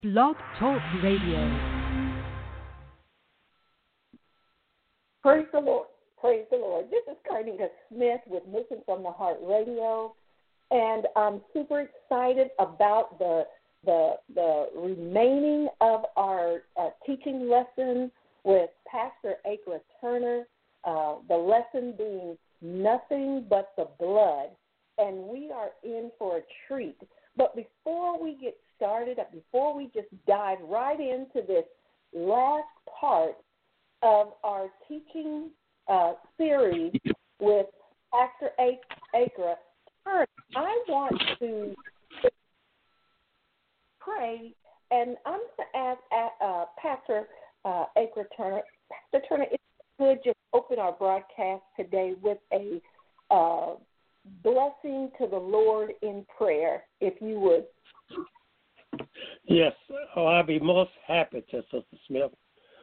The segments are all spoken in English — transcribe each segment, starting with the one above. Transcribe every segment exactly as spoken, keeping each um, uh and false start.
Blog Talk Radio. Praise the Lord. Praise the Lord. This is Carnita Smith with Mission from the Heart Radio, and I'm super excited about the the the remaining of our uh, teaching lesson with Pastor Akra Turner. Uh, the lesson being nothing but the blood, and we are in for a treat. But before we get started, before we just dive right into this last part of our teaching uh, series with Pastor Akra Turner, I want to pray, and I'm going to ask uh, Pastor uh, Akra Turner. Pastor Turner, if you could just open our broadcast today with a uh, blessing to the Lord in prayer, if you would. Yes, oh, I'll be most happy to, Sister Smith.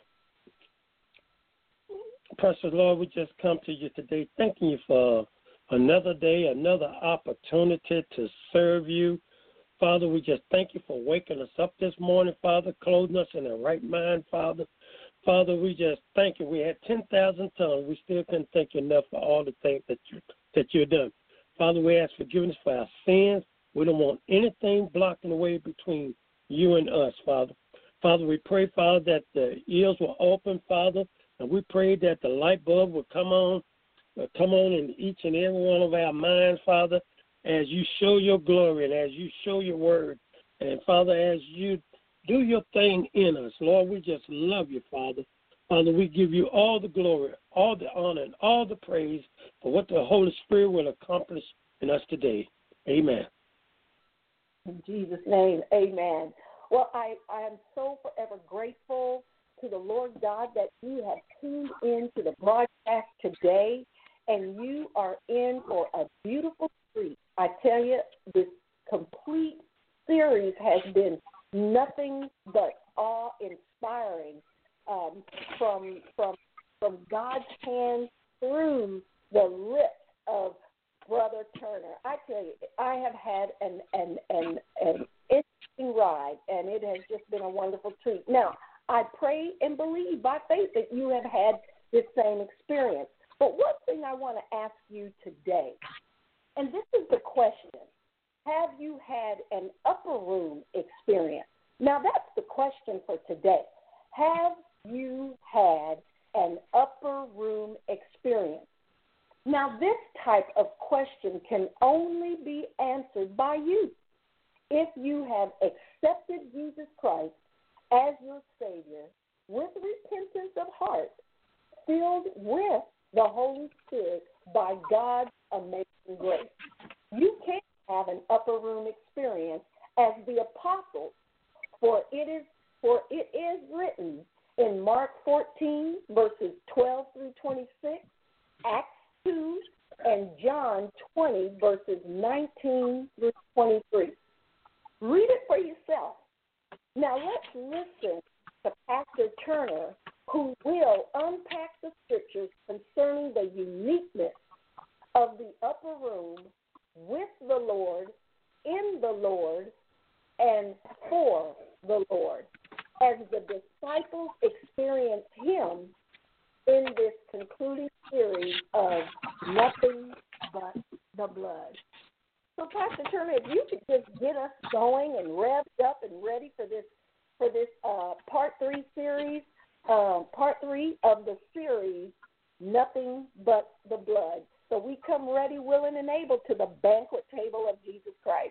Precious Lord, we just come to you today thanking you for another day, another opportunity to serve you. Father, we just thank you for waking us up this morning, Father, clothing us in the right mind, Father. Father, we just thank you. We had ten thousand tongues. We still couldn't thank you enough for all the things that, you, that you've done. Father, we ask forgiveness for our sins. We don't want anything blocking the way between you and us, Father. Father, we pray, Father, that the ears will open, Father, and we pray that the light bulb will come on, uh, come on in each and every one of our minds, Father, as you show your glory and as you show your word. And, Father, as you do your thing in us, Lord, we just love you, Father. Father, we give you all the glory, all the honor, and all the praise for what the Holy Spirit will accomplish in us today. Amen. In Jesus' name, amen. Well, I, I am so forever grateful to the Lord God that you have tuned in to the broadcast today, and you are in for a beautiful treat. I tell you, this complete series has been nothing but awe-inspiring um, from, from, from God's hand through the lips of Brother Turner. I tell you, I have had an an an an interesting ride, and it has just been a wonderful treat. Now, I pray and believe by faith that you have had this same experience. But one thing I want to ask you today, and this is the question: have you had an upper room experience? Now, that's the question for today. Have you had an upper room experience? Now, this type of question can only be answered by you. If you have accepted Jesus Christ as your Savior with repentance of heart, filled with the Holy Spirit by God's amazing grace, you can have an upper room experience as the apostles, for it is for it is written in Mark fourteen, verses twelve through twenty-six, Acts two, and John twenty, verses nineteen through twenty-three. Read it for yourself. Now let's listen to Pastor Turner, who will unpack the scriptures concerning the uniqueness of the upper room with the Lord, in the Lord, and for the Lord, as the disciples experience him in this concluding series of Nothing But the Blood. So, Pastor Turner, if you could just get us going and revved up and ready for this for this uh, part three series, uh, part three of the series, Nothing But the Blood. So we come ready, willing, and able to the banquet table of Jesus Christ.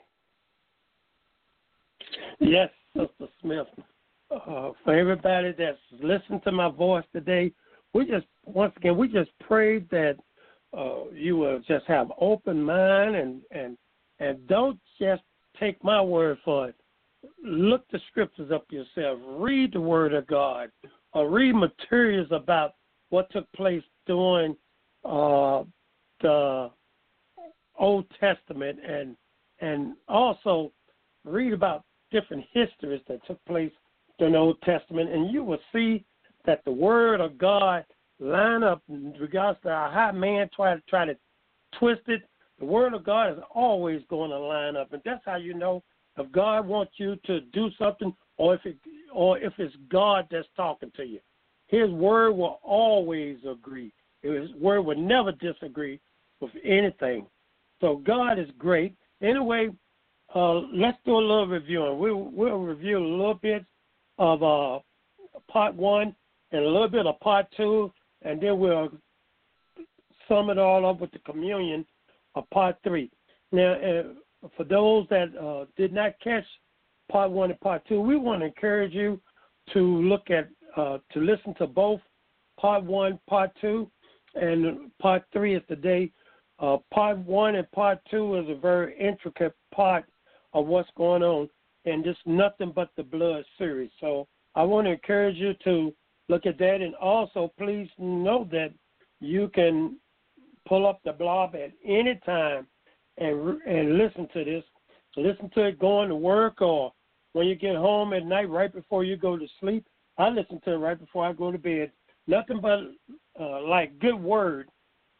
Yes, Sister Smith. Uh, for everybody that's listening to my voice today, we just, once again, we just pray that uh, you will just have open mind and, and and don't just take my word for it. Look the scriptures up yourself. Read the word of God, or read materials about what took place during uh, the Old Testament, and and also read about different histories that took place during the Old Testament, and you will see that the word of God line up in regards to how man try to try to twist it. The word of God is always going to line up, and that's how you know if God wants you to do something, or if it, or if it's God that's talking to you. His word will always agree. His word will never disagree with anything. So God is great. Anyway, uh, let's do a little reviewing. We'll, we'll review a little bit of uh, part one and a little bit of part two, and then we'll sum it all up with the communion of part three. Now, uh, for those that uh, did not catch part one and part two, we want to encourage you to look at, uh, to listen to both part one, part two, and part three is today. Uh, part one and part two is a very intricate part of what's going on, and just nothing but the blood series. So I want to encourage you to look at that, and also please know that you can pull up the blog at any time and and listen to this. Listen to it going to work or when you get home at night right before you go to sleep. I listen to it right before I go to bed. Nothing but uh, like good word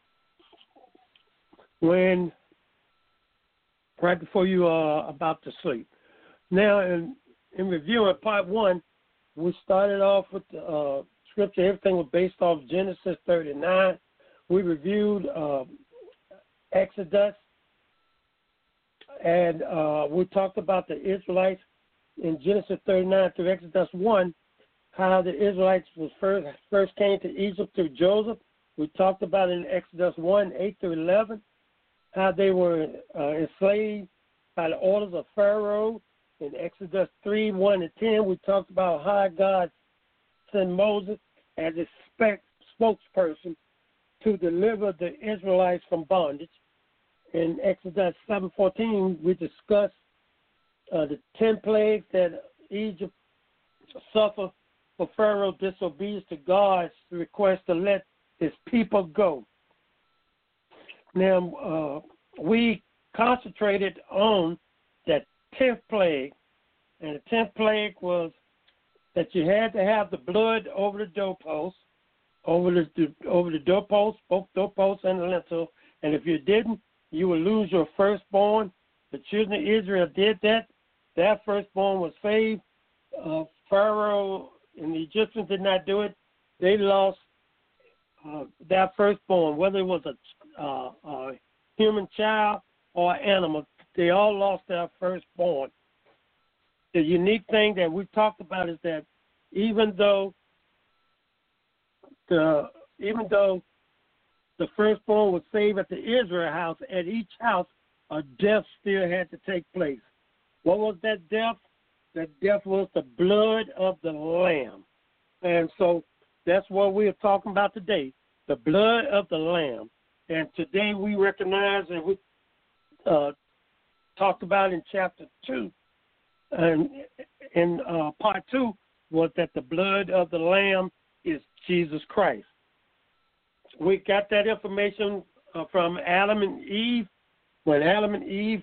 when right before you are about to sleep. Now, in, in reviewing part one, we started off with the uh, scripture. Everything was based off Genesis thirty-nine. We reviewed uh, Exodus, and uh, we talked about the Israelites in Genesis thirty-nine through Exodus one, how the Israelites was first first came to Egypt through Joseph. We talked about in Exodus one, eight through eleven, how they were uh, enslaved by the orders of Pharaoh. In Exodus three, one and ten, we talked about how God sent Moses as a spec- spokesperson to deliver the Israelites from bondage. In Exodus seven fourteen, we discussed uh, the ten plagues that Egypt suffered for Pharaoh's disobedience to God's request to let his people go. Now, uh, we concentrated on that tenth plague, and the tenth plague was that you had to have the blood over the doorpost, over the, the over the doorpost, both doorposts and the lintel, and if you didn't, you would lose your firstborn. The children of Israel did that. Their firstborn was saved. Uh, Pharaoh and the Egyptians did not do it. They lost uh, their firstborn, whether it was a, uh, a human child or an animal. They all lost their firstborn. The unique thing that we talked about is that even though the even though the firstborn was saved at the Israel house, at each house a death still had to take place. What was that death? That death was the blood of the Lamb. And so that's what we are talking about today, the blood of the Lamb. And today we recognize, and we uh, talked about in chapter two, and in uh, part two, was that the blood of the Lamb is Jesus Christ. We got that information uh, from Adam and Eve. When Adam and Eve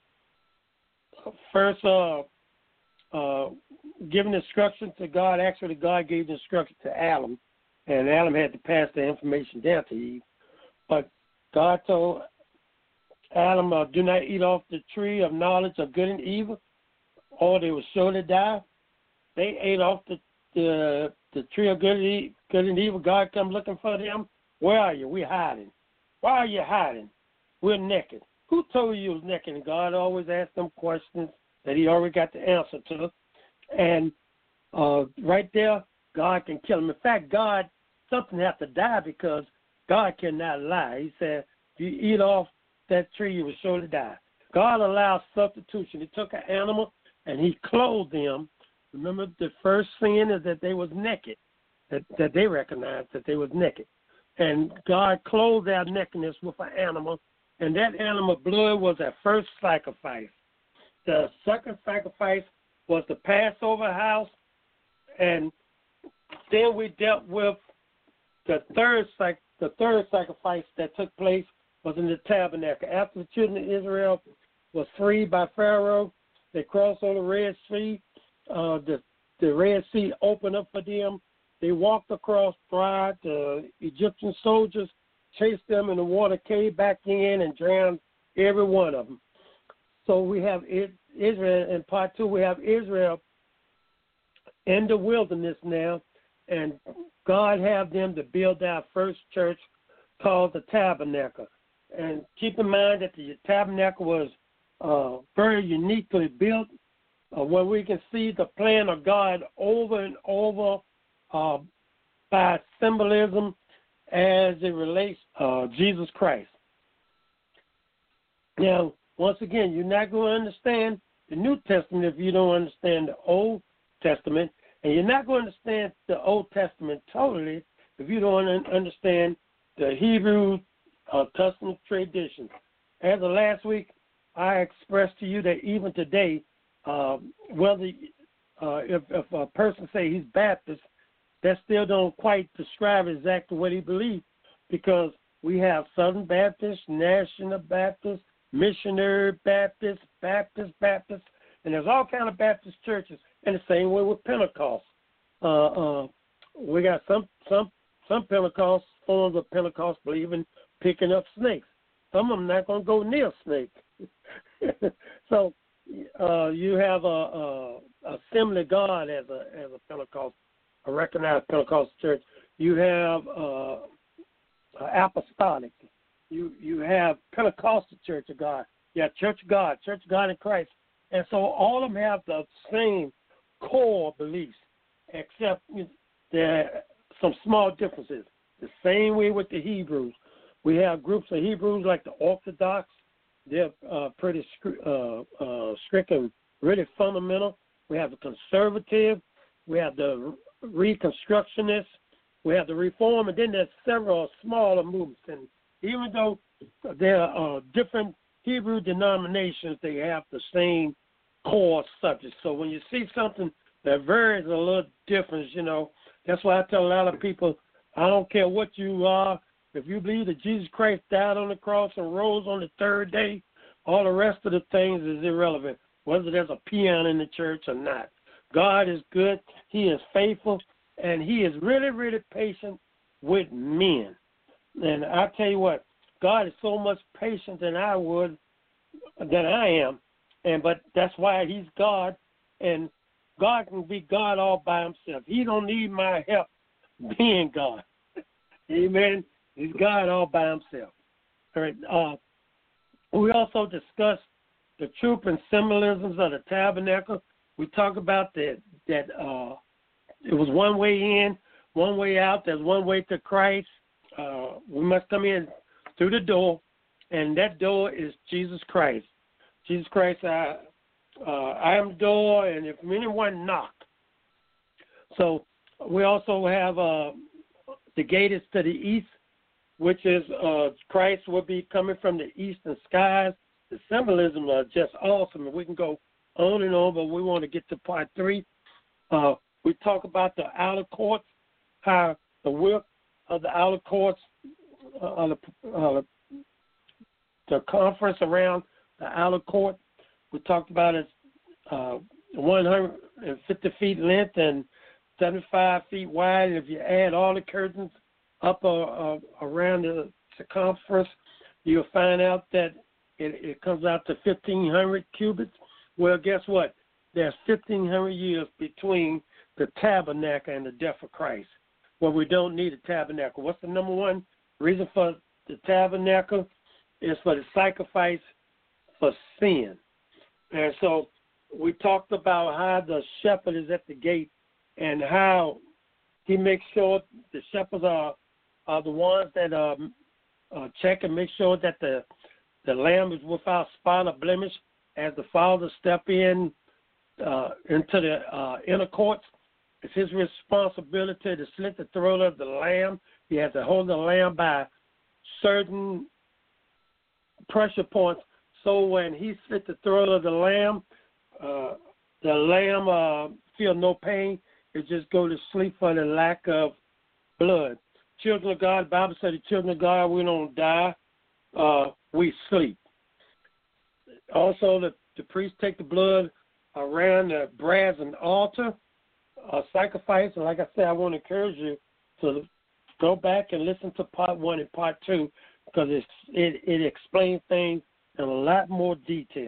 first uh, uh, given instructions to God, actually God gave the instruction to Adam, and Adam had to pass the information down to Eve. But God told Adam, uh, do not eat off the tree of knowledge of good and evil, or they will surely die. They ate off the the, the tree of good and, e- good and evil. God come looking for them. Where are you? We're hiding. Why are you hiding? We're naked. Who told you you was naked? And God always asked them questions that he already got the answer to. And uh, right there, God can kill them. In fact, God, something has to die because God cannot lie. He said, if you eat off that tree, you will surely die. God allows substitution. He took an animal and he clothed them. Remember, the first sin is that they was naked, that, that they recognized that they was naked. And God clothed their nakedness with an animal, and that animal blood was their first sacrifice. The second sacrifice was the Passover house, and then we dealt with the third sac- the third sacrifice that took place was in the tabernacle. After the children of Israel was freed by Pharaoh, they crossed on the Red Sea. Uh, the, the Red Sea opened up for them. They walked across dry. The Egyptian soldiers chased them, and the water came back in and drowned every one of them. So we have Israel in part two. We have Israel in the wilderness now, and God have them to build our first church called the Tabernacle. And keep in mind that the Tabernacle was uh, very uniquely built, uh, where we can see the plan of God over and over uh, by symbolism as it relates uh, Jesus Christ. Now, once again, you're not going to understand the New Testament if you don't understand the Old Testament, and you're not going to understand the Old Testament totally if you don't understand the Hebrew uh, custom traditions. As of last week, I expressed to you that even today, uh, whether uh, if, if a person say he's Baptist, that still don't quite describe exactly what he believes, because we have Southern Baptist, National Baptist, Missionary Baptist, Baptist, Baptist, and there's all kind of Baptist churches. And the same way with Pentecost. Uh, uh, we got some some some Pentecost forms of Pentecost believe in picking up snakes. Some of them not going to go near a snake. So uh, you have a, a, a Assembly of God as a as a Pentecost, a recognized Pentecostal church. You have uh, Apostolic. You you have Pentecostal Church of God. You have Church of God, Church of God in Christ. And so all of them have the same core beliefs, except there are some small differences. The same way with the Hebrews. We have groups of Hebrews like the Orthodox. They're uh, pretty uh, uh, strict and really fundamental. We have the conservative. We have the Reconstructionists. We have the Reform. And then there's several smaller movements. And even though there are uh, different Hebrew denominations, they have the same core subject. So when you see something that varies a little difference, you know, that's why I tell a lot of people, I don't care what you are, if you believe that Jesus Christ died on the cross and rose on the third day, all the rest of the things is irrelevant, whether there's a peon in the church or not. God is good, he is faithful, and he is really, really patient with men. And I tell you what, God is so much patient than I would, than I am, and but that's why he's God, and God can be God all by himself. He don't need my help being God. Amen. He's God all by himself. All right. Uh, we also discussed the truth and symbolisms of the tabernacle. We talk about that that uh, it was one way in, one way out. There's one way to Christ. Uh, we must come in through the door, and that door is Jesus Christ. Jesus Christ, I, uh, I am the door, and if anyone knock. So we also have uh, the gate is to the east, which is uh, Christ will be coming from the eastern skies. The symbolism are just awesome, and we can go on and on, but we want to get to part three. Uh, we talk about the outer courts, how the width of the outer courts, uh, the, uh, the conference around the outer court. We talked about it uh, one hundred fifty feet length and seventy-five feet wide. If you add all the curtains up uh, uh, around the circumference, you'll find out that it, it comes out to fifteen hundred cubits. Well, guess what? There's fifteen hundred years between the tabernacle and the death of Christ. Well, we don't need a tabernacle. What's the number one reason for the tabernacle? Is for the sacrifice for sin. And so we talked about how the shepherd is at the gate and how he makes sure the shepherds are, are the ones that uh, uh, check and make sure that the the lamb is without spot or blemish as the father step in uh, into the uh, inner courts. It's his responsibility to slit the throat of the lamb. He has to hold the lamb by certain pressure points, so when he slit the throat of the lamb, uh, the lamb uh, feel no pain. It just go to sleep for the lack of blood. Children of God, the Bible said the children of God, we don't die, uh, we sleep. Also, the, the priests take the blood around the brazen altar, uh, sacrifice. And like I said, I want to encourage you to go back and listen to part one and part two, because it's, it, it explains things in a lot more detail.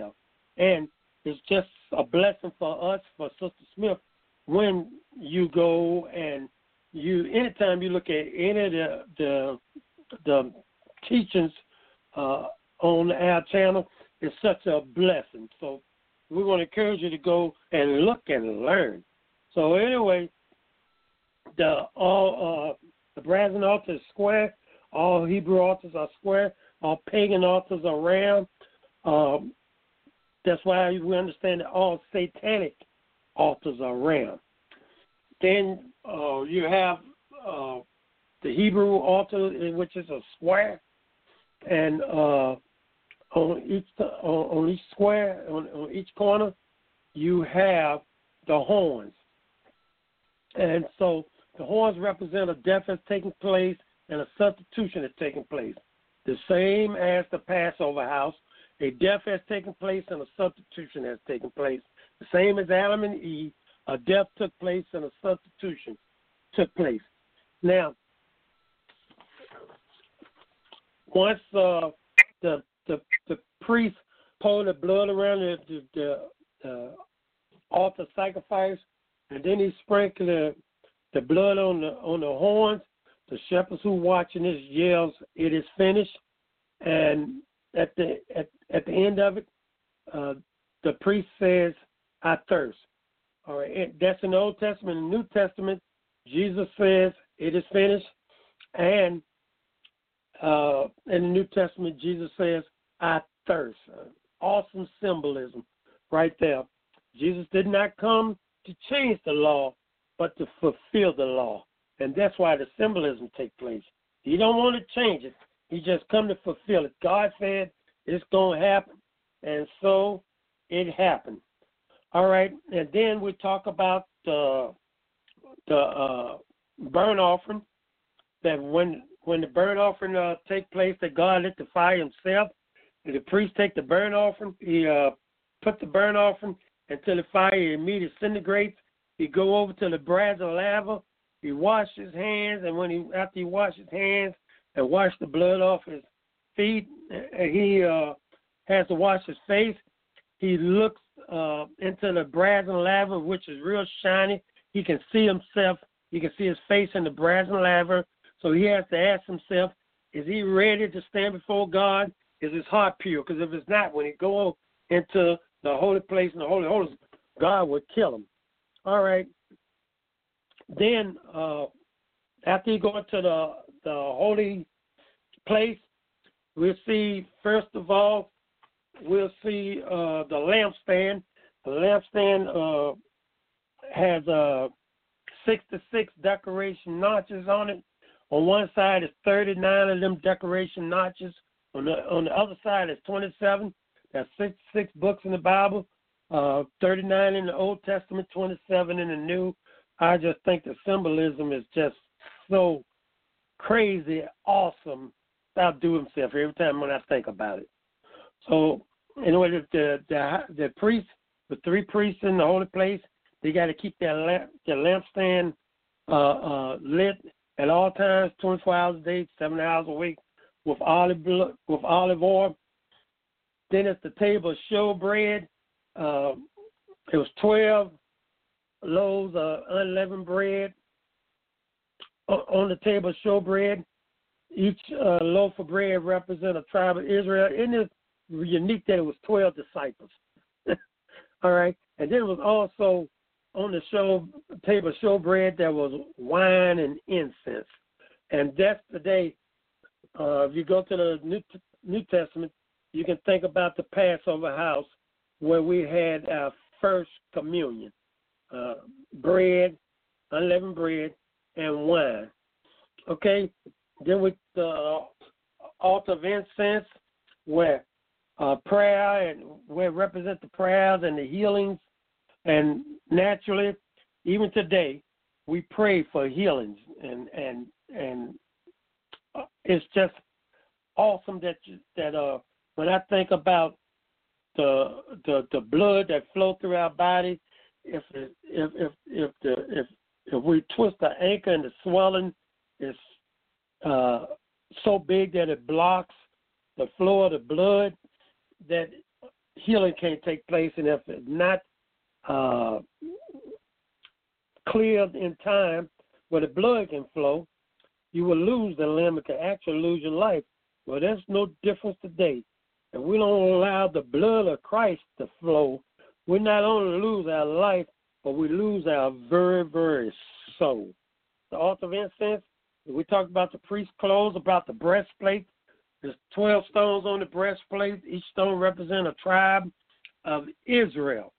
And it's just a blessing for us, for Sister Smith, when you go and you, anytime you look at any of the the, the teachings uh, on our channel, it's such a blessing. So we want to encourage you to go and look and learn. So anyway, the all uh, the brazen altar is square. All Hebrew altars are square. All pagan altars are round. Um, that's why we understand that all satanic altars are round. Then uh, you have uh, the Hebrew altar, which is a square, and uh, on each on, on each square, on, on each corner, you have the horns. And so the horns represent a death that's taking place and a substitution that's taking place. The same as the Passover house, a death has taken place and a substitution has taken place. The same as Adam and Eve, a death took place and a substitution took place. Now, once uh, the, the the priest poured the blood around the, the, the uh, altar sacrifice, and then he sprinkled the, the blood on the on the horns, the shepherds who watching this yells, "It is finished!" And at the at, at the end of it, uh, the priest says, "I thirst." All right, that's in the Old Testament. In the New Testament, Jesus says, "It is finished," and uh, in the New Testament, Jesus says, "I thirst." Uh, awesome symbolism, right there. Jesus did not come to change the law, but to fulfill the law, and that's why the symbolism takes place. He don't want to change it. He just come to fulfill it. God said it's going to happen, and so it happened. All right, and then we talk about the the uh, burnt offering. That when when the burnt offering uh, take place, that God lit the fire Himself. And the priest take the burnt offering. He uh, put the burnt offering until the fire immediately disintegrates. He go over to the brazen laver. He wash his hands, and when he after he wash his hands and wash the blood off his feet, and he uh, has to wash his face. He looks uh, into the brazen laver, which is real shiny. He can see himself. He can see his face in the brazen laver. So he has to ask himself, is he ready to stand before God? Is his heart pure? Because if it's not, when he go into the holy place and the holy holies, God would kill him. All right. Then uh, after he go into the, the holy place, we'll see, first of all, we'll see uh, the lampstand. The lampstand uh, has uh, sixty-six decoration notches on it. On one side is thirty-nine of them decoration notches. On the on the other side is twenty-seven. There's sixty-six books in the Bible, uh, thirty-nine in the Old Testament, twenty-seven in the New. I just think the symbolism is just so crazy, awesome. Outdo himself every time when I think about it. So, anyway, the the the priests, the three priests in the holy place, they got to keep their lamp their lampstand uh, uh, lit at all times, twenty-four hours a day, seven hours a week, with olive with olive oil. Then it's the table of showbread. Uh, it was twelve loaves of unleavened bread on the table of showbread. Each uh, loaf of bread represents a tribe of Israel. Isn't it unique that it was twelve disciples? All right. And then it was also on the show table of showbread there was wine and incense. And that's the day, uh, if you go to the New, New Testament, you can think about the Passover house where we had our first communion. Uh, bread, unleavened bread, and wine. Okay? Then with the uh, altar of incense, where uh, prayer and where it represents the prayers and the healings, and naturally, even today, we pray for healings, and and and uh, it's just awesome that you, that uh when I think about the the the blood that flows through our body, if it, if if if the if if we twist the ankle and the swelling is Uh, so big that it blocks the flow of the blood, that healing can't take place, and if it's not uh, cleared in time where the blood can flow, you will lose the limb and can actually lose your life. Well, there's no difference today. If we don't allow the blood of Christ to flow, we not only lose our life, but we lose our very, very soul. The altar of incense, we talked about the priest's clothes, about the breastplate. There's twelve stones on the breastplate. Each stone represents a tribe of Israel.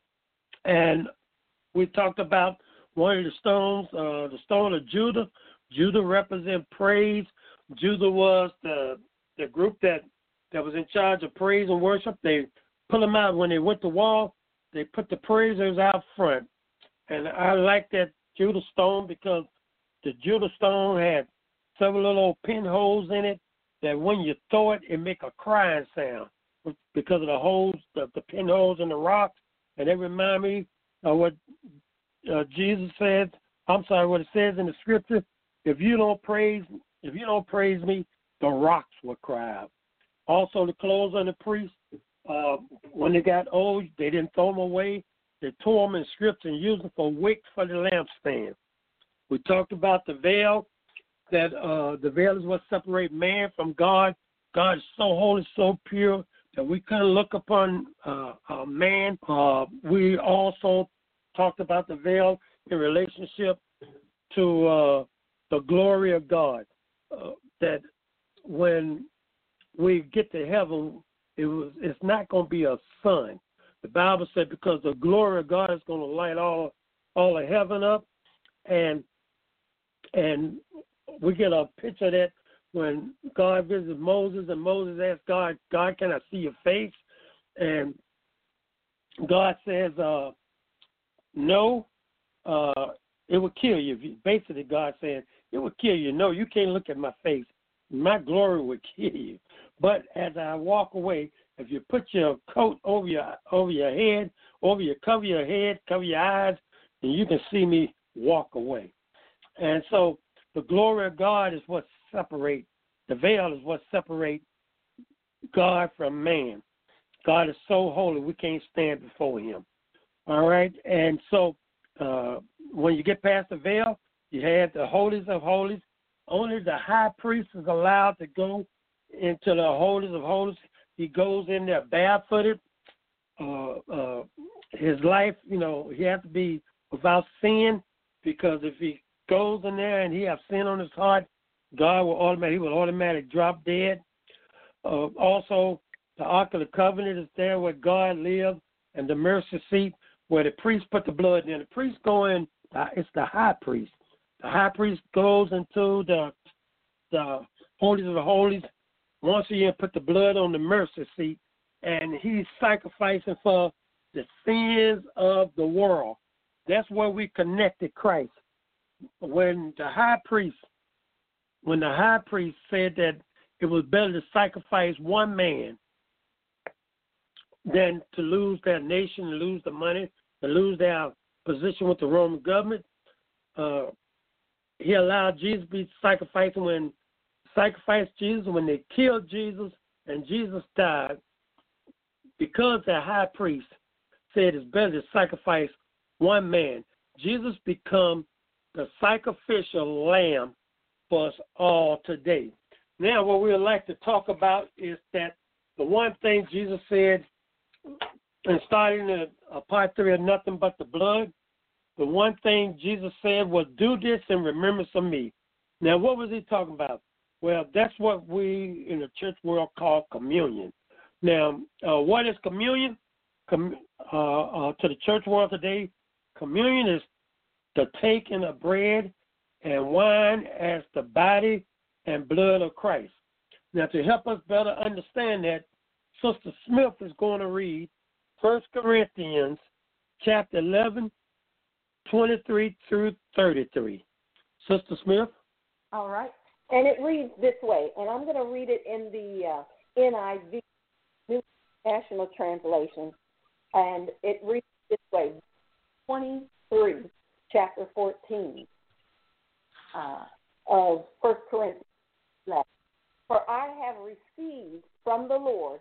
And we talked about one of the stones, uh, the stone of Judah. Judah represents praise. Judah was the the group that, that was in charge of praise and worship. They pull them out when they went to war. They put the praisers out front. And I like that Judah stone because the Judah stone had several little pinholes in it that when you throw it, it make a crying sound because of the holes, the, the pinholes in the rocks. And they remind me of what uh, Jesus said. I'm sorry, what it says in the scripture. If you don't praise, if you don't praise me, the rocks will cry out. Also, the clothes of the priests, uh, when they got old, they didn't throw them away. They tore them in strips and used them for wicks for the lampstand. We talked about the veil, that uh, the veil is what separates man from God. God is so holy, so pure, that we couldn't look upon uh, a man. Uh, we also talked about the veil in relationship to uh, the glory of God, uh, that when we get to heaven, it was it's not going to be a sun. The Bible said because the glory of God is going to light all all of heaven up, and and we get a picture of that when God visited Moses, and Moses asked God, God, can I see your face? And God says, uh, no, uh, it will kill you. Basically, God said, it will kill you. No, you can't look at my face. My glory will kill you. But as I walk away, if you put your coat over your over your head, over your cover your head, cover your eyes, then you can see me walk away. And so the glory of God is what separates, the veil is what separates God from man. God is so holy, we can't stand before him. All right? And so uh, when you get past the veil, you have the holies of holies. Only the high priest is allowed to go into the holies of holies. He goes in there barefooted. Uh, uh, his life, you know, he has to be without sin, because if he goes in there and he has sin on his heart, God will automatically, he will automatically drop dead. Uh, also, the Ark of the Covenant is there where God lives, and the mercy seat where the priest put the blood in. The priest go in, uh, it's the high priest. The high priest goes into the the holies of the holies once a year, put the blood on the mercy seat, and he's sacrificing for the sins of the world. That's where we connected Christ. When the high priest, when the high priest said that it was better to sacrifice one man than to lose their nation, to lose the money, to lose their position with the Roman government, uh, he allowed Jesus to be sacrificed. When sacrificed Jesus, when they killed Jesus and Jesus died, because the high priest said it's better to sacrifice one man, Jesus become the sacrificial lamb for us all today. Now, what we would like to talk about is that the one thing Jesus said, and starting in a part three of Nothing But the Blood, the one thing Jesus said was, do this in remembrance of me. Now, what was he talking about? Well, that's what we in the church world call communion. Now, uh, what is communion? Com- uh, uh, to the church world today, communion is the taking of bread and wine as the body and blood of Christ. Now, to help us better understand that, Sister Smith is going to read First Corinthians chapter eleven, twenty-three through thirty-three. Sister Smith? All right. And it reads this way, and I'm going to read it in the uh, N I V, New National Translation, and it reads this way, twenty-three, chapter fourteen uh, of First Corinthians. For I have received from the Lord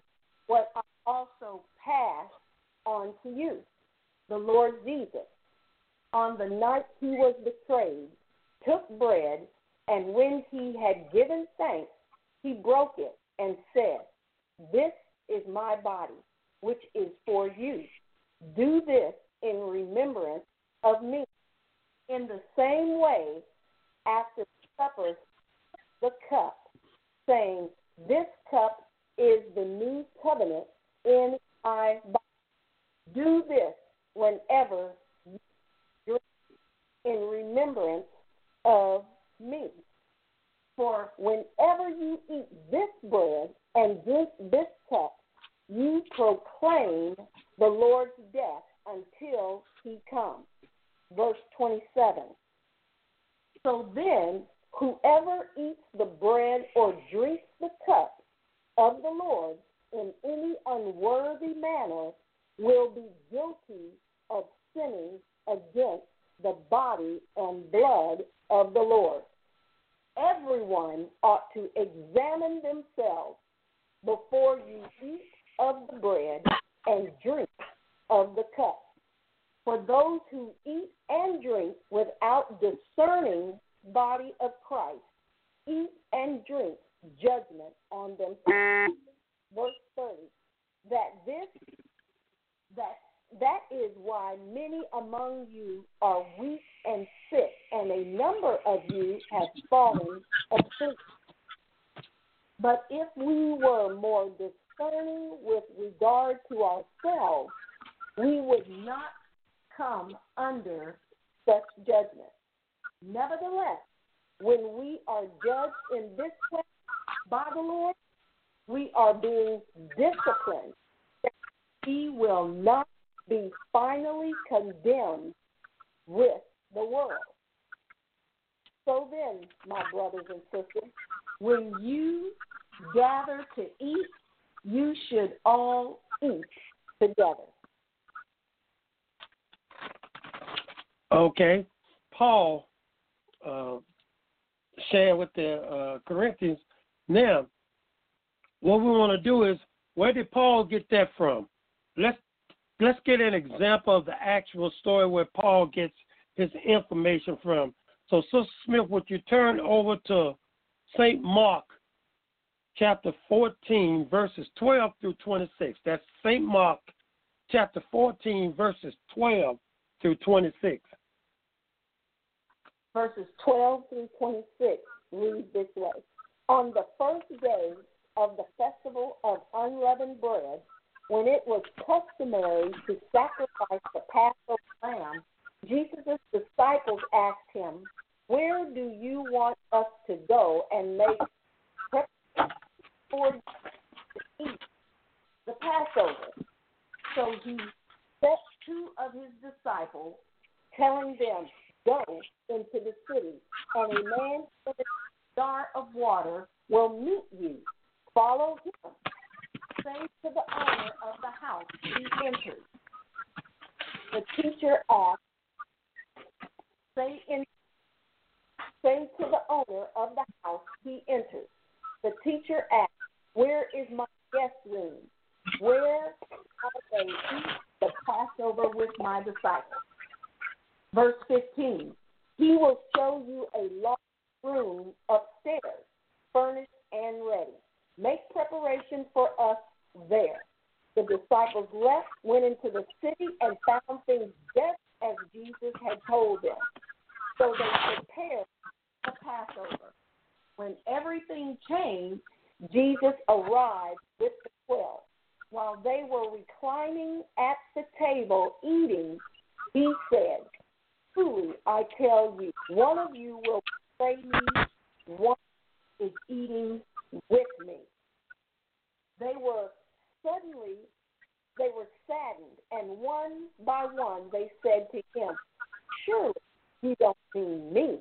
what I also pass on to you. The Lord Jesus, on the night he was betrayed, took bread, and when he had given thanks, he broke it and said, "This is my body, which is for you. Do this in remembrance of me." In the same way, after supper, the cup, saying, "This cup is the new covenant in my body. Do this whenever you drink in remembrance of me. For whenever you eat this bread and drink this cup, you proclaim the Lord's death until he comes." Verse twenty-seven. So then, whoever eats the bread or drinks the cup of the Lord in any unworthy manner will be guilty of sinning against the body and blood of the Lord. Everyone ought to examine themselves before you eat of the bread and drink of the cup. For those who eat and drink without discerning the body of Christ eat and drink judgment on themselves. Verse thirty. That this that that is why many among you are weak and sick, and a number of you have fallen asleep. But if we were more discerning with regard to ourselves, we would not come under such judgment. Nevertheless, when we are judged in this way by the Lord, we are being disciplined. We will not be finally condemned with the world. So then, my brothers and sisters, when you gather to eat, you should all eat together. Okay. Paul uh, shared with the uh, Corinthians. Now, what we want to do is, where did Paul get that from? Let's let's get an example of the actual story where Paul gets his information from. So, Sister Smith, would you turn over to Saint Mark, chapter fourteen, verses twelve through twenty-six. That's Saint Mark, chapter fourteen, verses twelve through twenty-six. Verses twelve through twenty-six read this way. On the first day of the festival of unleavened bread, when it was customary to sacrifice the Passover lamb, Jesus' disciples asked him, "Where do you want us to go and make preparations for you to eat the Passover?" So he set two of his disciples, telling them, "Go into the city, and a man with a jar of water will meet you. Follow him. Say to the owner of the house he enters." The teacher asked, say, in, say to the owner of the house he enters. The teacher asked, "Where is my guest room? Where are they eat the Passover with my disciples?" Verse fifteen, "He will show you a large room upstairs, furnished and ready. Make preparation for us there." The disciples left, went into the city, and found things just as Jesus had told them. So they prepared the Passover. When everything changed, Jesus arrived with the twelve. While they were reclining at the table eating, he said, "Truly, I tell you, one of you will betray me, one is eating with me." They were suddenly, they were saddened, and one by one they said to him, "Surely you don't mean me."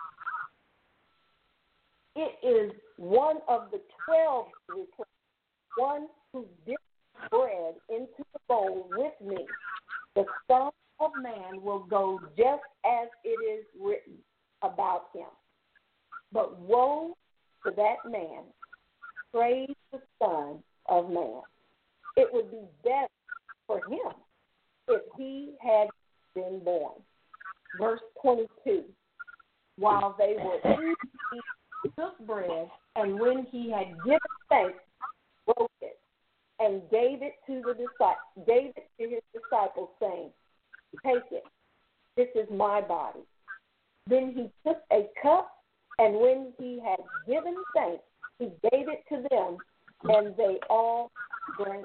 It is one of the twelve, one who dipped bread into the bowl with me. The Son of Man will go just as it is written about him. But woe to that man, praise the Son of Man. it would be better for him if he had been born. Verse twenty-two, while they were eating, he took bread, and when he had given thanks, broke it, and gave it to the disciples, gave it to his disciples, saying, take it, this is my body. Then he took a cup, and when he had given thanks, he gave it to them, and they all drank.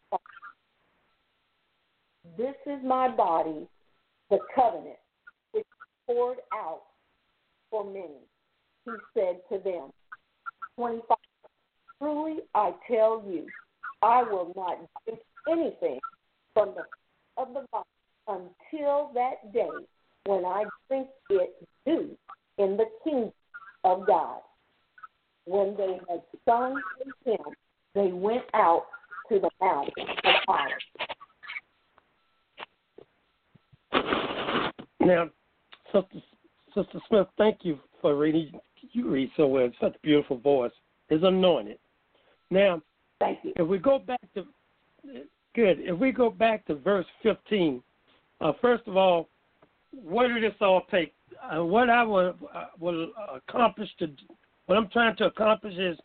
This is my body, the covenant, which is poured out for many. He said to them, twenty-five, truly I tell you, I will not drink anything from the of the body until that day when I drink it new in the kingdom of God. When they had sung to him, they went out to the Mount of Olives. Now, Sister, Sister Smith, thank you for reading. You read so well. Such a beautiful voice. It's anointed. Now, thank you. If we go back to good, if we go back to verse fifteen, uh, first of all, what did this all take? Uh, what I will, uh, will accomplish to, what I'm trying to accomplish is,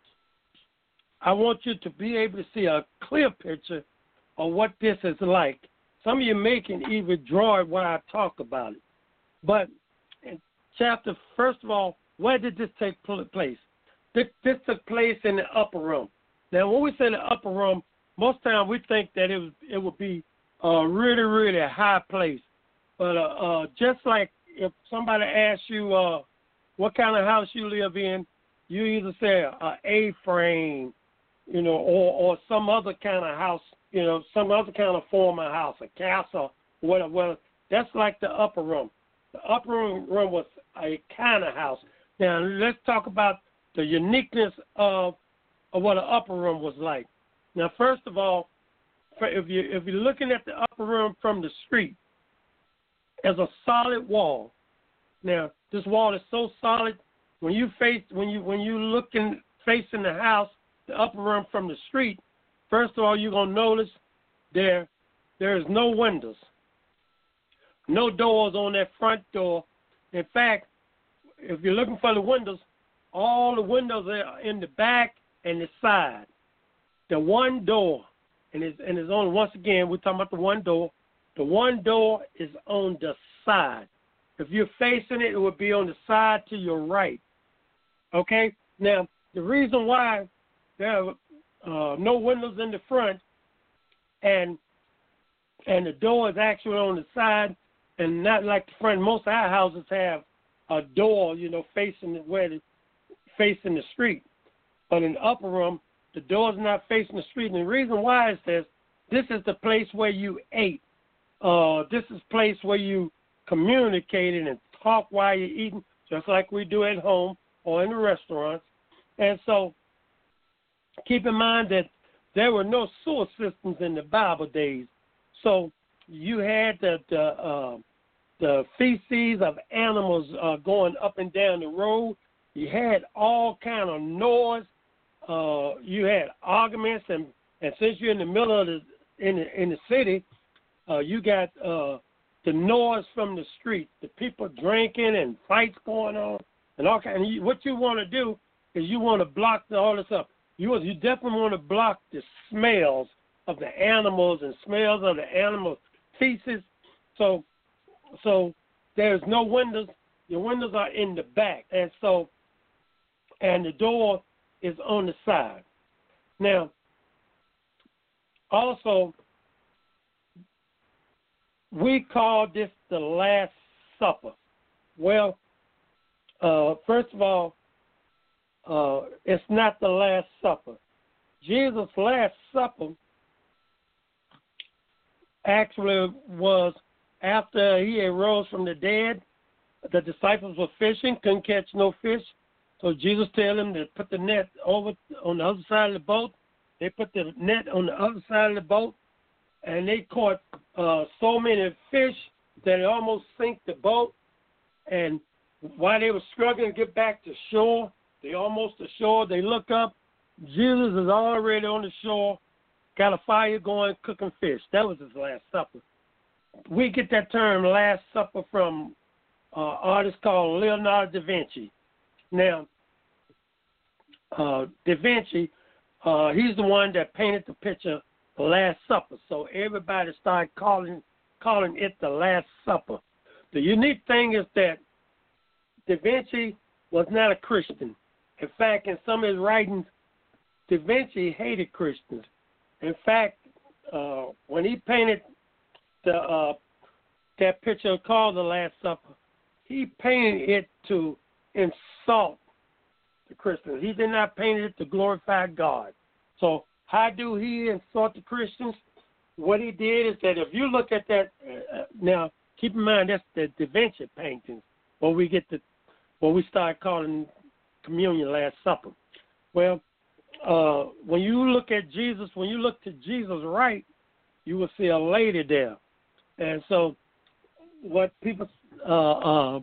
I want you to be able to see a clear picture of what this is like. Some of you may can even draw it while I talk about it. But in chapter, first of all, where did this take place? This, this took place in the upper room. Now, when we say the upper room, most times we think that it was, it would be a really, really high place. But uh, uh, just like if somebody asks you uh, what kind of house you live in, you either say a A-frame, you know, or, or some other kind of house, you know, some other kind of form of house, a castle, whatever. Well, that's like the upper room. The upper room, room was a kind of house. Now, let's talk about the uniqueness of, of what an upper room was like. Now, first of all, if, you, if you're looking at the upper room from the street, there's a solid wall. Now, this wall is so solid, when you face, when you when you looking facing the house, the upper room from the street, first of all, you're gonna notice there there is no windows, no doors on that front door. In fact, if you're looking for the windows, all the windows are in the back and the side. The one door, and it's and it's only once again we're talking about the one door. The one door is on the side. If you're facing it, it would be on the side to your right. Okay? Now, the reason why there are uh, no windows in the front and and the door is actually on the side and not like the front. Most of our houses have a door, you know, facing the, where the, facing the street. But in the upper room, the door's not facing the street. And the reason why is this, this is the place where you ate. Uh, this is a place where you communicated and talk while you're eating, just like we do at home or in the restaurants. And so keep in mind that there were no sewer systems in the Bible days. So you had the the, uh, the feces of animals uh, going up and down the road. You had all kind of noise. Uh, you had arguments, and, and since you're in the middle of the in the, in the city, uh, you got uh, the noise from the street, the people drinking and fights going on, and all kind. And you, what you want to do is you want to block the, all this up. You you definitely want to block the smells of the animals and smells of the animal feces. So so there's no windows. The windows are in the back, and so and the door is on the side. Now, also, we call this the Last Supper. Well, uh, first of all, uh, it's not the Last Supper. Jesus' Last Supper actually was after he arose from the dead. The disciples were fishing, couldn't catch no fish. So Jesus told them to put the net over on the other side of the boat. They put the net on the other side of the boat, and they caught uh, so many fish that it almost sank the boat. And while they were struggling to get back to shore, they almost to shore, they look up. Jesus is already on the shore, got a fire going, cooking fish. That was his Last Supper. We get that term Last Supper from uh, artist called Leonardo da Vinci. Now, uh, Da Vinci, uh, he's the one that painted the picture The Last Supper. So everybody started calling calling it The Last Supper. The unique thing is that Da Vinci was not a Christian. In fact, in some of his writings, Da Vinci hated Christians. In fact, uh, when he painted the uh, that picture called The Last Supper, he painted it to insult the Christians. He did not paint it to glorify God. So how do he insult the Christians? What he did is that if you look at that, uh, now keep in mind that's the Da Vinci paintings, when we get to, when we start calling communion Last Supper. Well, uh, when you look at Jesus, when you look to Jesus' right, you will see a lady there. And so what people, uh, uh,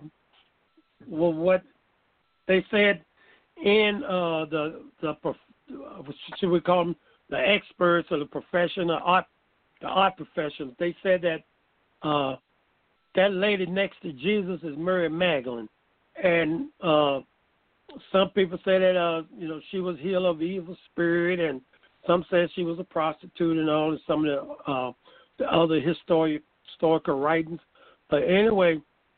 well, what they said in uh, the, the, should we call them the experts or the profession, the art, the art professionals, they said that uh, that lady next to Jesus is Mary Magdalene. And uh, some people say that, uh, you know, she was healed of evil spirit, and some said she was a prostitute and all, and some of the, uh, the other historic, historical writings. But anyway,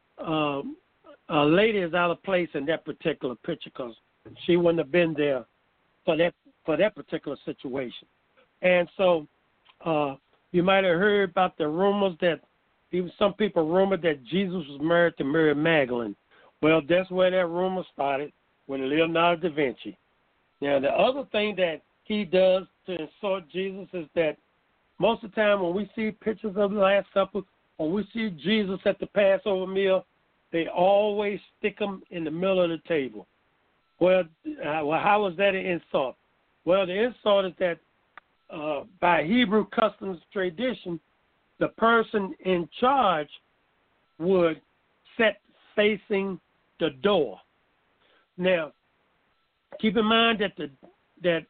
um, a lady is out of place in that particular picture because she wouldn't have been there for that for that particular situation. And so uh, you might have heard about the rumors that even some people rumored that Jesus was married to Mary Magdalene. Well, that's where that rumor started, with Leonardo da Vinci. Now, the other thing that he does to insult Jesus is that most of the time when we see pictures of the Last Supper, when we see Jesus at the Passover meal, they always stick him in the middle of the table. Well, uh, well how is that an insult? Well, the insult is that uh, by Hebrew customs tradition, the person in charge would sit facing the door. Now, keep in mind that the that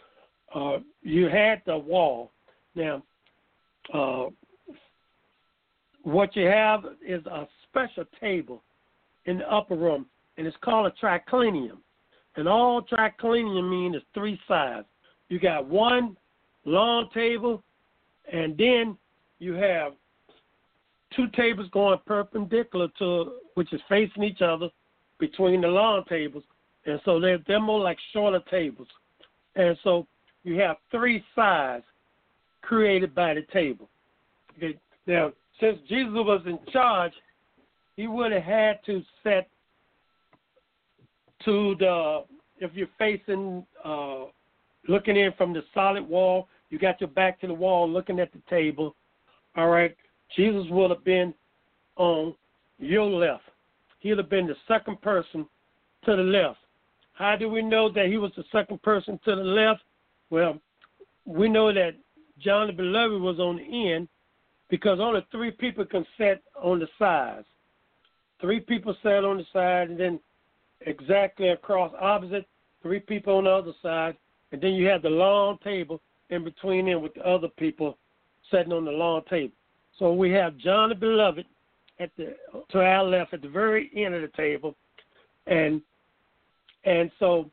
uh, you had the wall. Now, uh, what you have is a special table in the upper room, and it's called a triclinium. And all triclinium means is three sides. You got one long table, and then you have two tables going perpendicular to, which is facing each other between the long tables. And so they're, they're more like shorter tables. And so you have three sides created by the table. Okay. Now, since Jesus was in charge, he would have had to set to the, if you're facing, uh, looking in from the solid wall, you got your back to the wall looking at the table. All right. Jesus would have been on your left. He would have been the second person to the left. How do we know that he was the second person to the left? Well, we know that John the Beloved was on the end because only three people can sit on the sides. Three people sat on the side, and then exactly across opposite, three people on the other side, and then you have the long table in between them with the other people sitting on the long table. So we have John the Beloved at the to our left at the very end of the table, and and so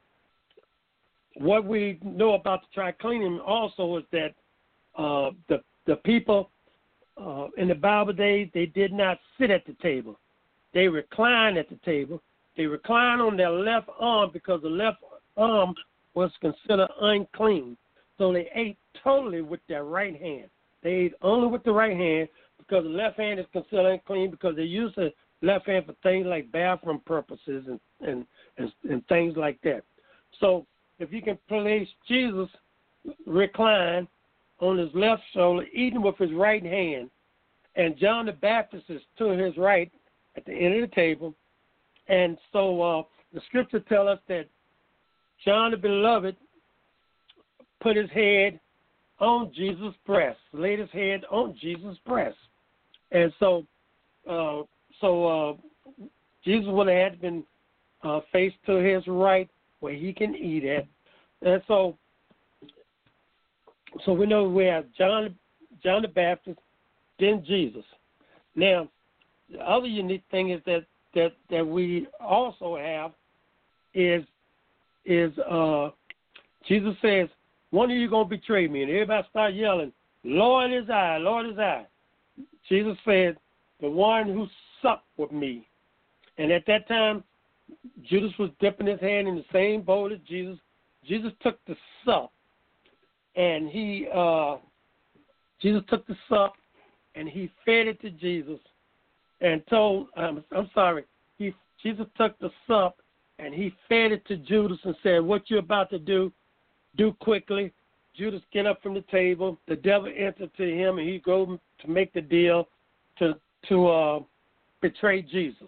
what we know about the triclinium also is that uh, the the people uh, in the Bible days, they did not sit at the table; they reclined at the table. They reclined on their left arm because the left arm was considered unclean. So they ate totally with their right hand. They ate only with the right hand because the left hand is considered unclean because they use the left hand for things like bathroom purposes and, and, and, and things like that. So if you can place Jesus recline on his left shoulder, eating with his right hand, and John the Baptist is to his right at the end of the table, and so uh, the scripture tells us that John the Beloved put his head on Jesus' breast, laid his head on Jesus' breast. And so uh, so uh, Jesus would have had been uh, faced to his right where he can eat at. And so So we know we have John, John the Baptist, then Jesus. Now, the other unique thing is that that, that we also have is is uh, Jesus says, "One of you gonna betray me," and everybody start yelling, "Lord is I, Lord is I." Jesus said, "The one who supped with me," and at that time, Judas was dipping his hand in the same bowl as Jesus. Jesus took the sup, and he uh, Jesus took the sup, and he fed it to Jesus, and told um, I'm sorry, he Jesus took the sup, and he fed it to Judas and said, "What you're about to do, do quickly." Judas get up from the table. The devil entered to him, and he go to make the deal to to uh, betray Jesus.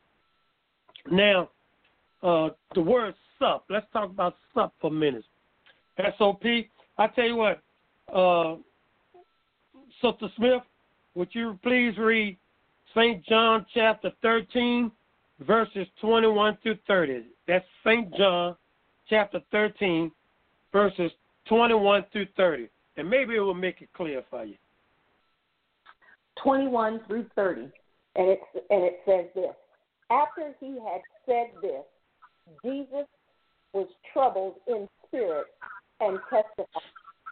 Now, uh, the word sup. Let's talk about sup for a minute. S O P. I tell you what, uh, Sister Smith, would you please read Saint John chapter thirteen, verses twenty-one through thirty. That's Saint John chapter thirteen, verses twenty-one through thirty. And maybe it will make it clear for you. twenty-one through thirty. And it, and it says this. After he had said this, Jesus was troubled in spirit and testified,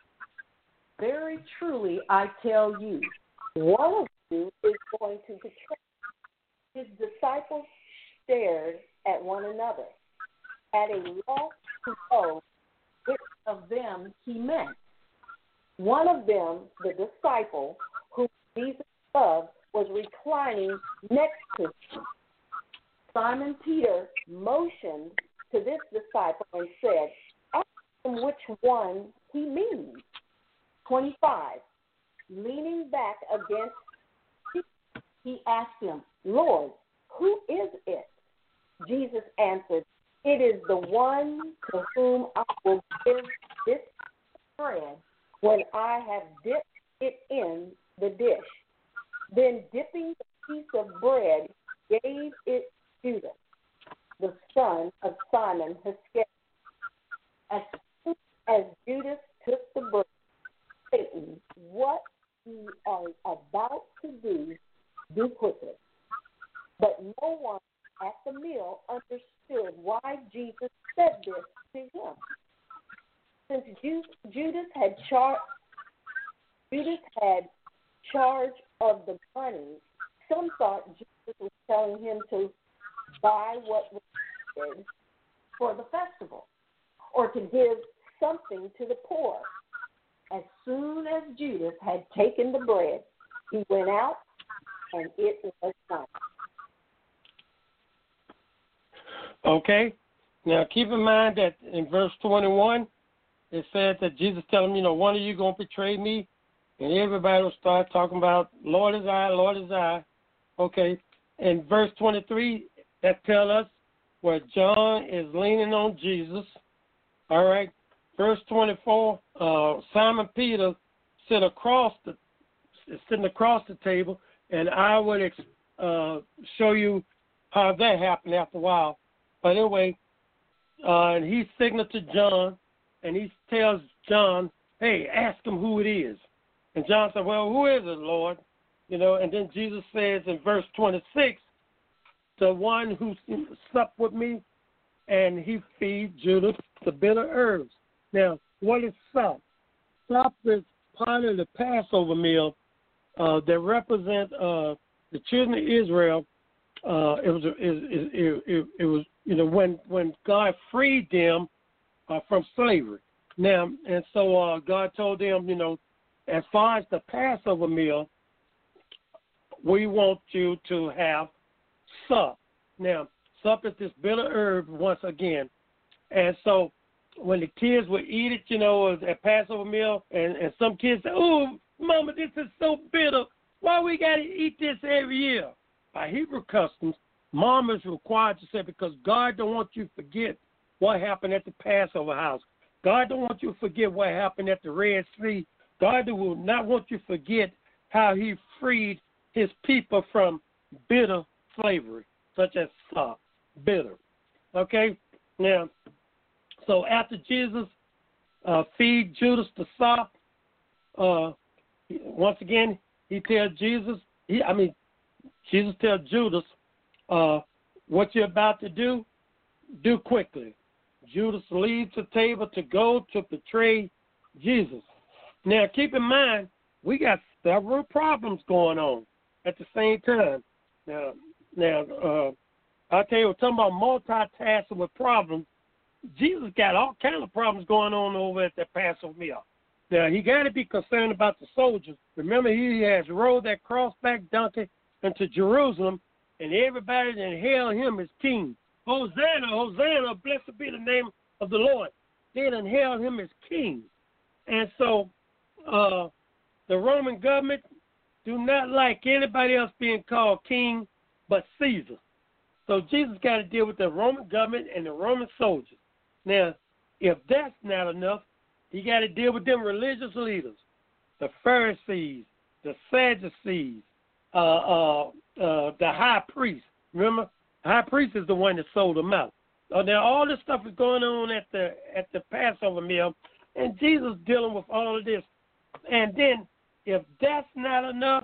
"Very truly I tell you, one of you is going to betray." His disciples stared at one another, at a loss to know which of them he meant. One of them, the disciple whom Jesus loved, was reclining next to him. Simon Peter motioned to this disciple and said, "Ask him which one he means." twenty-five. Leaning back against him, he asked him, "Lord, who is it?" Jesus answered, "It is the one to whom I will give this bread when I have dipped it in the dish." Then dipping the piece of bread, gave it Judas, the son of Simon Iscariot. As soon as Judas took the bread, Satan, "What you are about to do, do quickly." But no one at the meal understood why Jesus said this to him. Since Judas had char- Judas had charge of the money, some thought Jesus was telling him to buy what was needed for the festival, or to give something to the poor. As soon as Judas had taken the bread, he went out, and it was done. Okay. Now keep in mind that in verse twenty-one, it said that Jesus told him, you know, "One of you going to betray me." And everybody will start talking about, "Lord is I, Lord is I." Okay. In verse twenty-three, that tells us where John is leaning on Jesus. All right. Verse twenty-four, uh, Simon Peter sit across the sitting across the table, and I would uh, show you how that happened after a while. But anyway, uh, and he signaled to John, and he tells John, "Hey, ask him who it is." And John said, "Well, who is it, Lord?" You know, and then Jesus says in verse twenty-six, "The one who supped with me," and he feed Judas the bitter herbs. Now, what is sup? Sup is part of the Passover meal uh, that represent uh, the children of Israel. Uh, it was it, it, it, it was you know when when God freed them uh, from slavery. Now, and so uh, God told them, you know, as far as the Passover meal, we want you to have sup. Now, sup is this bitter herb once again, and so when the kids would eat it, you know, at Passover meal, and, and some kids say, "Oh, Mama, this is so bitter. Why we got to eat this every year?" By Hebrew customs, Mom is required to say, because God don't want you to forget what happened at the Passover house. God don't want you to forget what happened at the Red Sea. God will not want you to forget how he freed his people from bitter slavery, such as uh, bitter. Okay? Now, so after Jesus uh, feed Judas the sop, uh, once again, he tells Jesus, he, I mean, Jesus tells Judas, uh, what you're about to do, do quickly. Judas leaves the table to go to betray Jesus. Now, keep in mind, we got several problems going on at the same time. Now, now uh, I'll tell you, we're talking about multitasking with problems. Jesus got all kinds of problems going on over at the Passover meal. Now, he got to be concerned about the soldiers. Remember, he has rode that crossback donkey into Jerusalem, and everybody that hailed him as king. Hosanna, Hosanna, blessed be the name of the Lord. They done hailed him as king. And so uh, the Roman government do not like anybody else being called king but Caesar. So Jesus got to deal with the Roman government and the Roman soldiers. Now, if that's not enough, he got to deal with them religious leaders, the Pharisees, the Sadducees, uh, uh, uh, the high priest. Remember, the high priest is the one that sold them out. Uh, now, all this stuff is going on at the at the Passover meal, and Jesus dealing with all of this. And then, if that's not enough,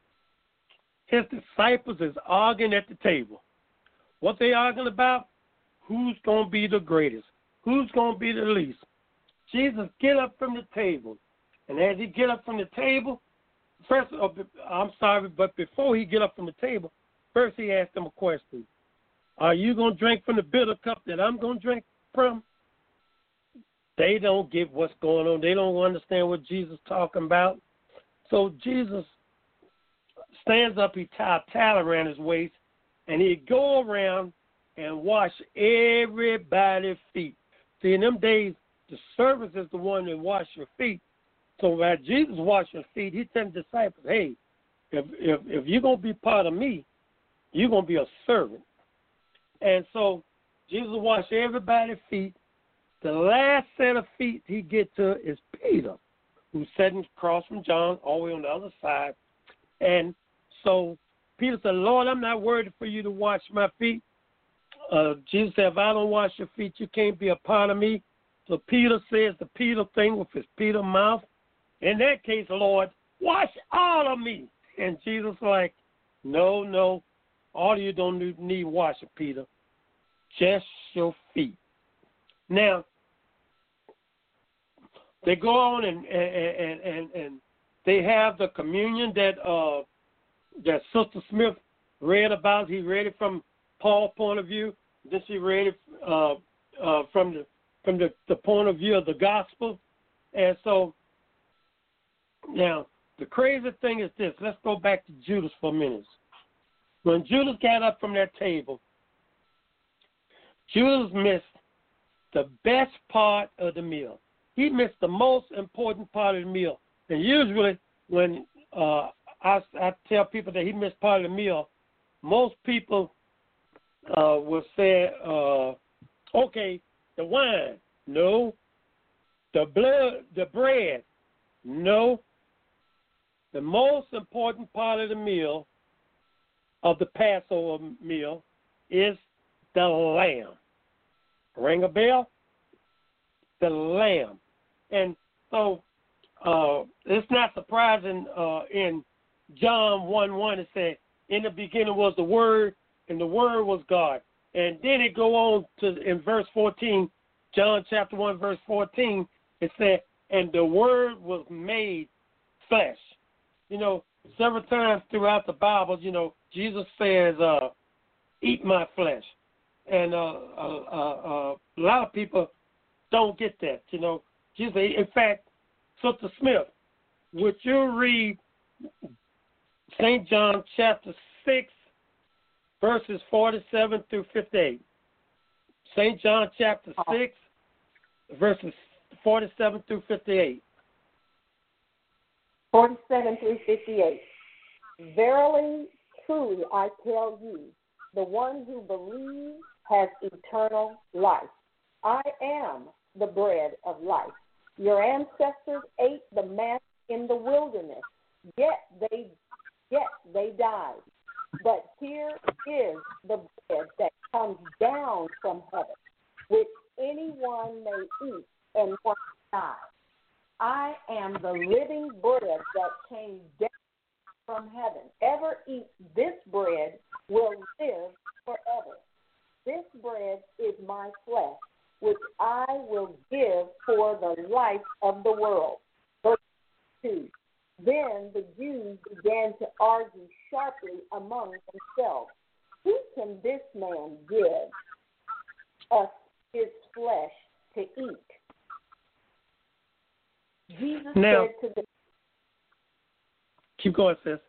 his disciples is arguing at the table. What they arguing about? Who's going to be the greatest? Who's going to be the least? Jesus get up from the table. And as he get up from the table, first, uh, I'm sorry, but before he get up from the table, first he asked them a question. Are you going to drink from the bitter cup that I'm going to drink from? They don't get what's going on. They don't understand what Jesus is talking about. So Jesus stands up, he tied a towel around his waist, and he'd go around and wash everybody's feet. See, in them days, the servant is the one that wash your feet. So while Jesus washed your feet, he telling the disciples, hey, if, if, if you're going to be part of me, you're going to be a servant. And so Jesus washed everybody's feet. The last set of feet he get to is Peter, who's sitting across from John, all the way on the other side. And so Peter said, Lord, I'm not worthy for you to wash my feet. Uh, Jesus said, if I don't wash your feet, you can't be a part of me. So Peter says the Peter thing with his Peter mouth. In that case, Lord, wash all of me. And Jesus like, no, no, all of you don't need washing, Peter. Just your feet. Now, they go on and and, and, and they have the communion that uh, that Sister Smith read about. He read it from Paul's point of view. Then she read it uh, uh, from the from the, the point of view of the gospel. And so now the crazy thing is this. Let's go back to Judas for a minute. When Judas got up from that table, Judas missed the best part of the meal. He missed the most important part of the meal. And usually when uh, I, I tell people that he missed part of the meal, most people uh, will say, uh, okay, the wine, no. The blood, the bread, no. The most important part of the meal, of the Passover meal, is the lamb. Ring a bell? The lamb. And so uh, it's not surprising uh, in John one one it said, in the beginning was the Word, and the Word was God. And then it go on to in verse fourteen, John chapter one, verse fourteen, it said, and the Word was made flesh. You know, several times throughout the Bible, you know, Jesus says, uh, eat my flesh. And uh, uh, uh, a lot of people don't get that, you know. Jesus, in fact, Sister Smith, would you read Saint John chapter six, verses forty-seven through fifty-eight? Saint John chapter six, verses forty-seven through fifty-eight. forty-seven through fifty-eight. Verily, truly, I tell you, the one who believes has eternal life. I am the bread of life. Your ancestors ate the manna in the wilderness, yet they yet they died. But here is the bread that comes down from heaven, which anyone may eat and not die. I am the living bread that came down from heaven. Whoever eats this bread will live forever. This bread is my flesh, which I will give for the life of the world. Verse two. Then the Jews began to argue sharply among themselves. Who can this man give us his flesh to eat? Jesus now, said to them, keep going, sis.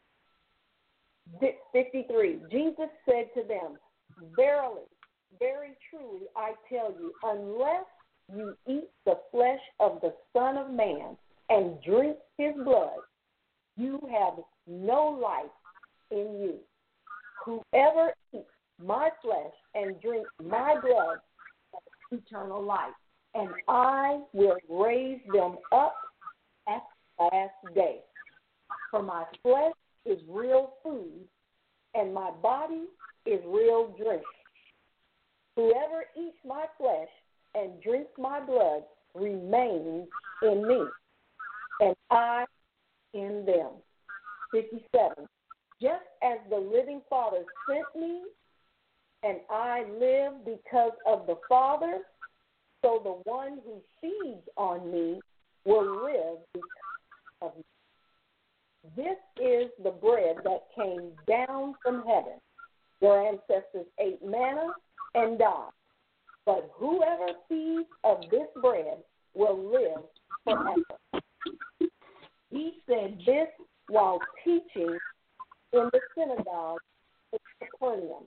fifty-three. Jesus said to them, verily, very truly, I tell you, unless you eat the flesh of the Son of Man and drink his blood, you have no life in you. Whoever eats my flesh and drinks my blood has eternal life, and I will raise them up at the last day. For my flesh is real food, and my body is real drink. Whoever eats my flesh and drinks my blood remains in me, and I in them. fifty-seven. Just as the living Father sent me, and I live because of the Father, so the one who feeds on me will live because of me. This is the bread that came down from heaven. Your ancestors ate manna and died. But whoever feeds of this bread will live forever. He said this while teaching in the synagogue of Capernaum.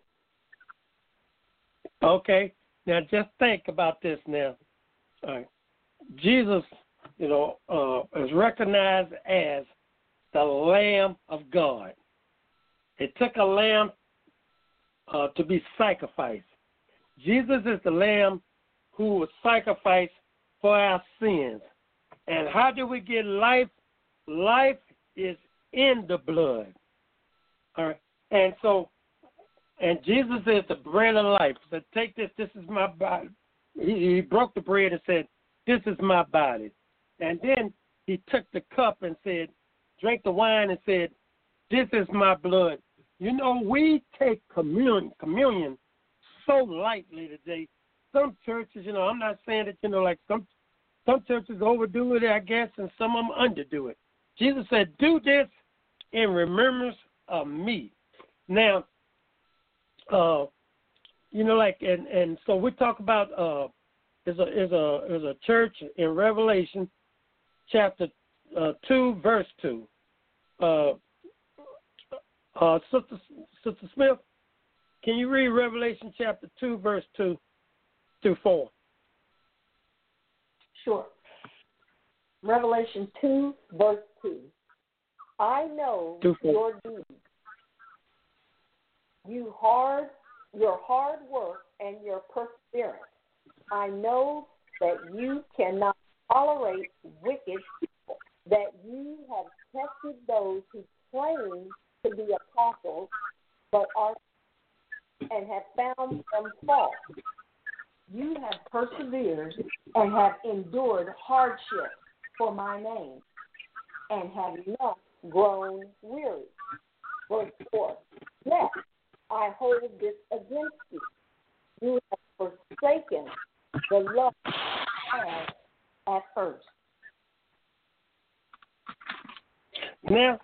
Okay, now just think about this now. All right. Jesus, you know, uh, is recognized as the Lamb of God. It took a lamb uh, to be sacrificed. Jesus is the Lamb who was sacrificed for our sins. And how do we get life? Life is in the blood. All right. And so, and Jesus is the bread of life. So take this, this is my body. He, he broke the bread and said, this is my body. And then he took the cup and said, drank the wine and said, this is my blood. You know, we take communion, communion so lightly today. Some churches, you know, I'm not saying that, you know, like some some churches overdo it, I guess, and some of them underdo it. Jesus said, do this in remembrance of me. Now, uh, you know, like, and, and so we talk about, uh, is a is a is a church in Revelation chapter uh, two, verse two. Uh, uh, Sister Sister Smith, can you read Revelation chapter two, verse two through four? Sure. Revelation two, verse two. I know Two, your deeds, you hard, your hard work and your perseverance. I know that you cannot tolerate wicked people, that you have tested those who claim to be apostles, but are and have found them false. You have persevered and have endured hardship for my name, and have not grown weary. Verse four. Yes, I hold this against you. You have forsaken the love you had at first. Now,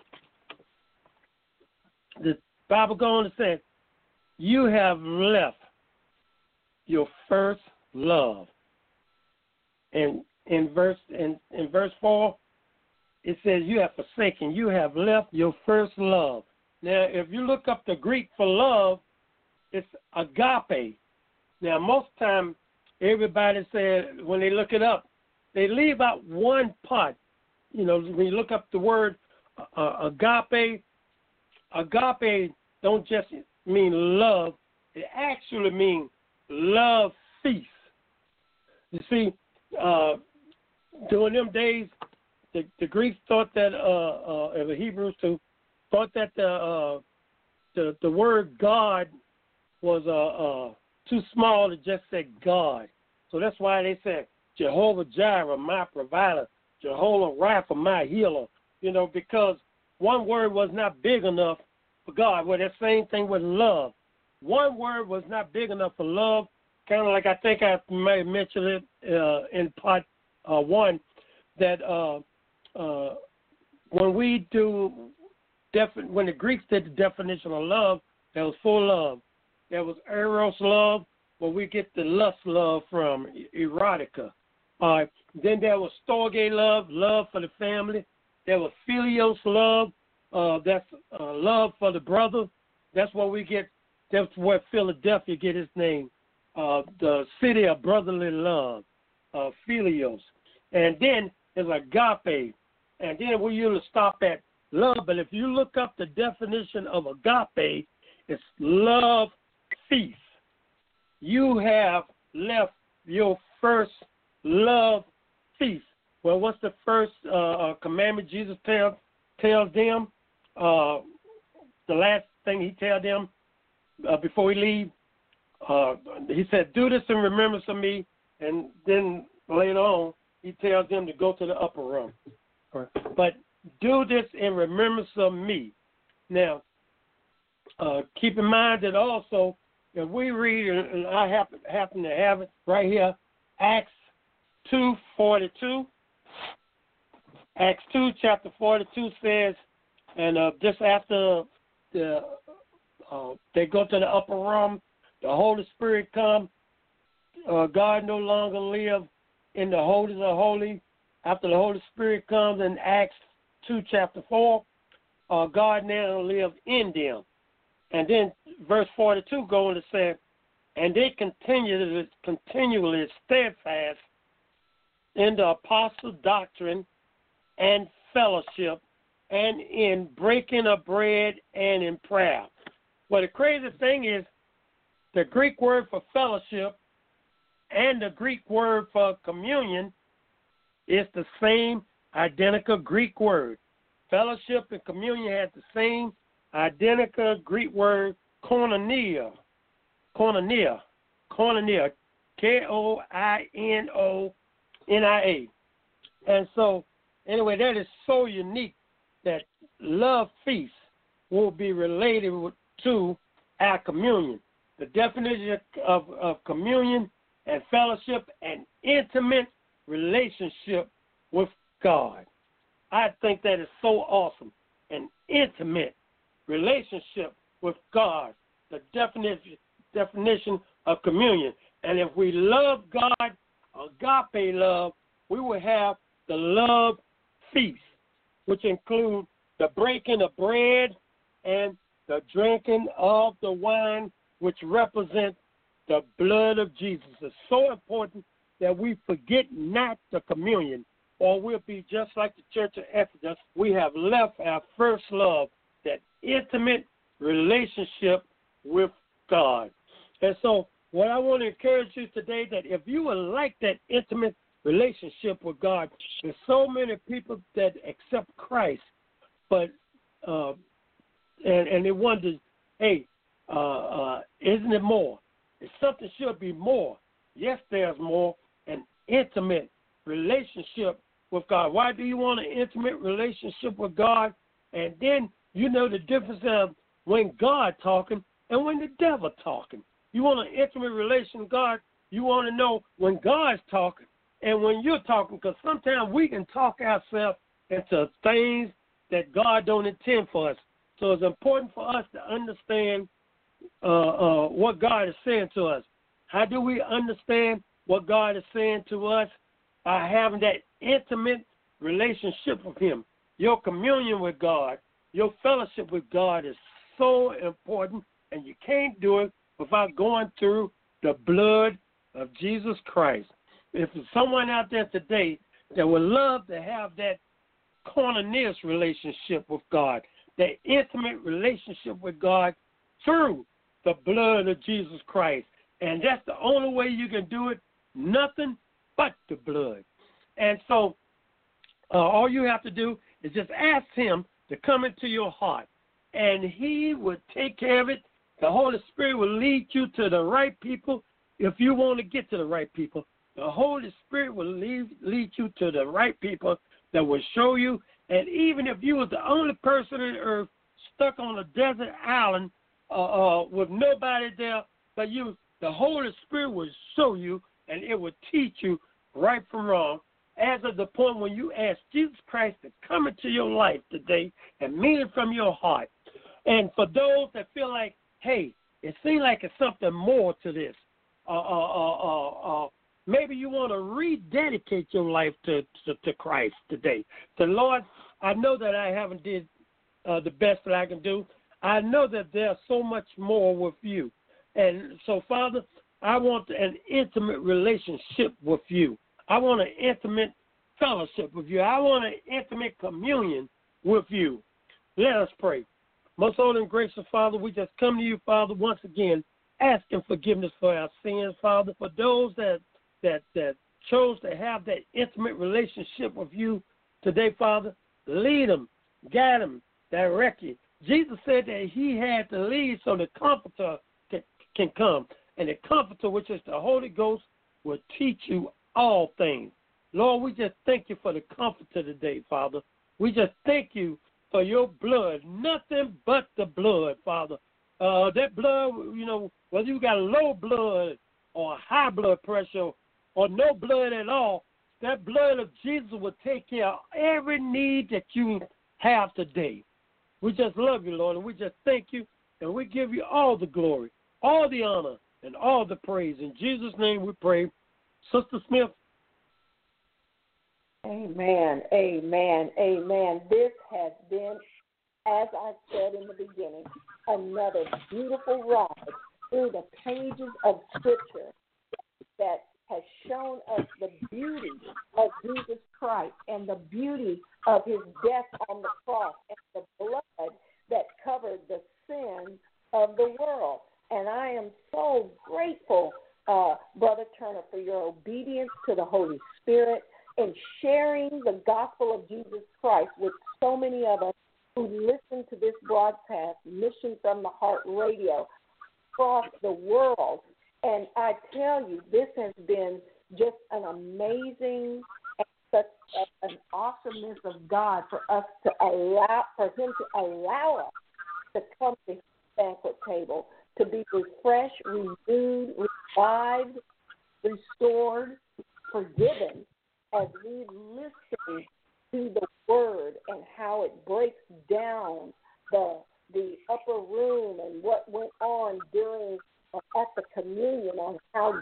the Bible goes on to say, you have left your first love. And in verse in, in verse four, it says you have forsaken, you have left your first love. Now, if you look up the Greek for love, it's agape. Now, most time, everybody says when they look it up, they leave out one part. You know, when you look up the word uh, agape, agape don't just mean love. It actually means love feast. You see, uh, during them days, the, the Greeks thought that, uh, uh, and the Hebrews too, thought that the uh, the, the word God was uh, uh, too small to just say God. So that's why they said Jehovah Jireh, my provider, Jehovah Rapha, my healer, you know, because one word was not big enough for God. Well, that same thing with love. One word was not big enough for love, kind of like I think I may have mentioned it uh, in part uh, one, that uh, uh, when we do, defi- when the Greeks did the definition of love, there was full love. There was eros love, where we get the lust love from, erotica. Uh, then there was storge love, love for the family. There was philios love, uh, that's uh, love for the brother. That's where we get, that's where Philadelphia get its name, uh, the city of brotherly love, uh, philios. And then there's agape. And then we usually stop at love, but if you look up the definition of agape, it's love feast. You have left your first love feast. Well, what's the first uh, commandment Jesus tells tells them? Uh, the last thing he tells them uh, before he leave, uh, he said, "Do this in remembrance of me." And then later on, he tells them to go to the upper room. Right. But do this in remembrance of me. Now, uh, keep in mind that also, if we read, and I happen, happen to have it right here, Acts two forty-two. Acts two, chapter forty-two says, and uh, just after the uh, they go to the upper room, the Holy Spirit come. Uh, God no longer live in the holies of holy. After the Holy Spirit comes in Acts two, chapter four, uh, God now lives in them. And then verse forty-two going to say, and they continually, continually steadfast in the apostle doctrine and fellowship and in breaking of bread and in prayer. Well, the crazy thing is the Greek word for fellowship and the Greek word for communion is the same identical Greek word. Fellowship and communion had the same identical Greek word, koinonia. Koinonia. Koinonia. K O I N O N I A. And so, anyway, that is so unique that love feast will be related to our communion. The definition of, of communion and fellowship and intimate relationship with God. I think that is so awesome. An intimate relationship with God, the definition definition of communion. And if we love God, agape love, we will have the love feast, which include the breaking of bread and the drinking of the wine, which represents the blood of Jesus. It's so important that we forget not the communion, or we'll be just like the church of Ephesus. We have left our first love, that intimate relationship with God. And so what I want to encourage you today, that if you would like that intimate relationship with God, there's so many people that accept Christ, but uh, and, and they wonder, hey, uh, uh, isn't it more? If something should be more. Yes, there's more. An intimate relationship with God. Why do you want an intimate relationship with God? And then you know the difference of when God talking and when the devil talking. You want an intimate relation with God. You want to know when God's talking and when you're talking, because sometimes we can talk ourselves into things that God don't intend for us. So it's important for us to understand uh, uh, what God is saying to us. How do we understand what God is saying to us? By having that intimate relationship with Him. Your communion with God, your fellowship with God is so important, and you can't do it without going through the blood of Jesus Christ. If there's someone out there today that would love to have that koinonia relationship with God, that intimate relationship with God through the blood of Jesus Christ, and that's the only way you can do it, nothing but the blood. And so uh, all you have to do is just ask Him to come into your heart, and He will take care of it. The Holy Spirit will lead you to the right people if you want to get to the right people. The Holy Spirit will lead, lead you to the right people that will show you. And even if you was the only person on earth stuck on a desert island uh, uh, with nobody there but you, the Holy Spirit will show you, and it will teach you right from wrong, as of the point when you ask Jesus Christ to come into your life today and mean it from your heart. And for those that feel like, hey, it seems like it's something more to this, uh, uh, uh, uh, uh, maybe you want to rededicate your life to, to, to Christ today. The Lord, I know that I haven't did uh, the best that I can do. I know that there's so much more with you. And so, Father, I want an intimate relationship with you. I want an intimate fellowship with you. I want an intimate communion with you. Let us pray. Most holy and gracious Father, we just come to you, Father, once again, asking forgiveness for our sins, Father. For those that that that chose to have that intimate relationship with you today, Father, lead them, guide them, direct you. Jesus said that he had to lead so the Comforter can, can come. And the Comforter, which is the Holy Ghost, will teach you all things. Lord, we just thank you for the Comforter today, Father. We just thank you for your blood, nothing but the blood, Father. Uh, that blood, you know, whether you got low blood or high blood pressure or no blood at all, that blood of Jesus will take care of every need that you have today. We just love you, Lord, and we just thank you, and we give you all the glory, all the honor, and all the praise. In Jesus' name we pray. Sister Smith. Amen, amen, amen. This has been, as I said in the beginning, another beautiful ride through the pages of Scripture that has shown us the beauty of Jesus Christ and the beauty of his death on the cross and the blood that covered the sin of the world. And I am so grateful, uh, Brother Turner, for your obedience to the Holy Spirit and sharing the gospel of Jesus Christ with so many of us who listen to this broadcast, Mission from the Heart Radio, across the world. And I tell you, this has been just an amazing and such a, an awesomeness of God for us to allow, for him to allow us to come to his banquet table, to be refreshed, renewed, revived, restored, forgiven, as we listen to the word and how it breaks down the the upper room and what went on during uh, at the communion, on how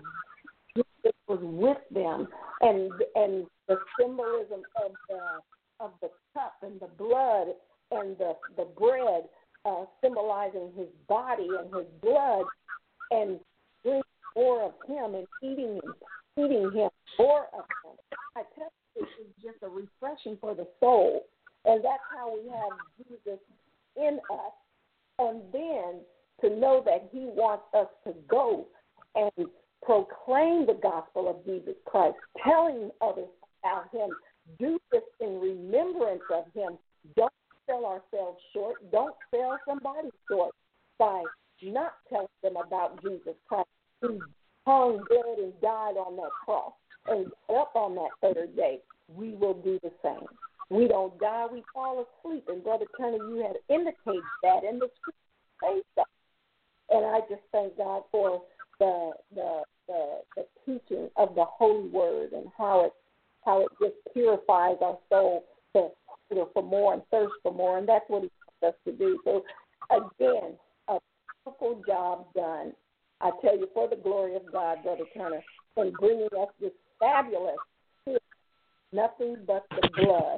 Jesus was with them, and and the symbolism of the of the cup and the blood and the the bread uh, symbolizing his body and his blood, and drinking more of him and eating him, eating him more of him. I tell you, it is just a refreshing for the soul, and that's how we have Jesus in us. And then to know that he wants us to go and proclaim the gospel of Jesus Christ, telling others about him. Do this in remembrance of him. Don't sell ourselves short. Don't sell somebody short by not telling them about Jesus Christ, who hung, bled, and died on that cross and got up on that third day. We will do the same. We don't die, we fall asleep. And Brother Turner, you had indicated that in the scripture. And I just thank God for the, the the the teaching of the Holy Word and how it how it just purifies our soul to, you know, for more and thirst for more. And that's what he wants us to do. So again, a beautiful job done. I tell you, for the glory of God, Brother Turner, in bringing us this fabulous, nothing but the blood.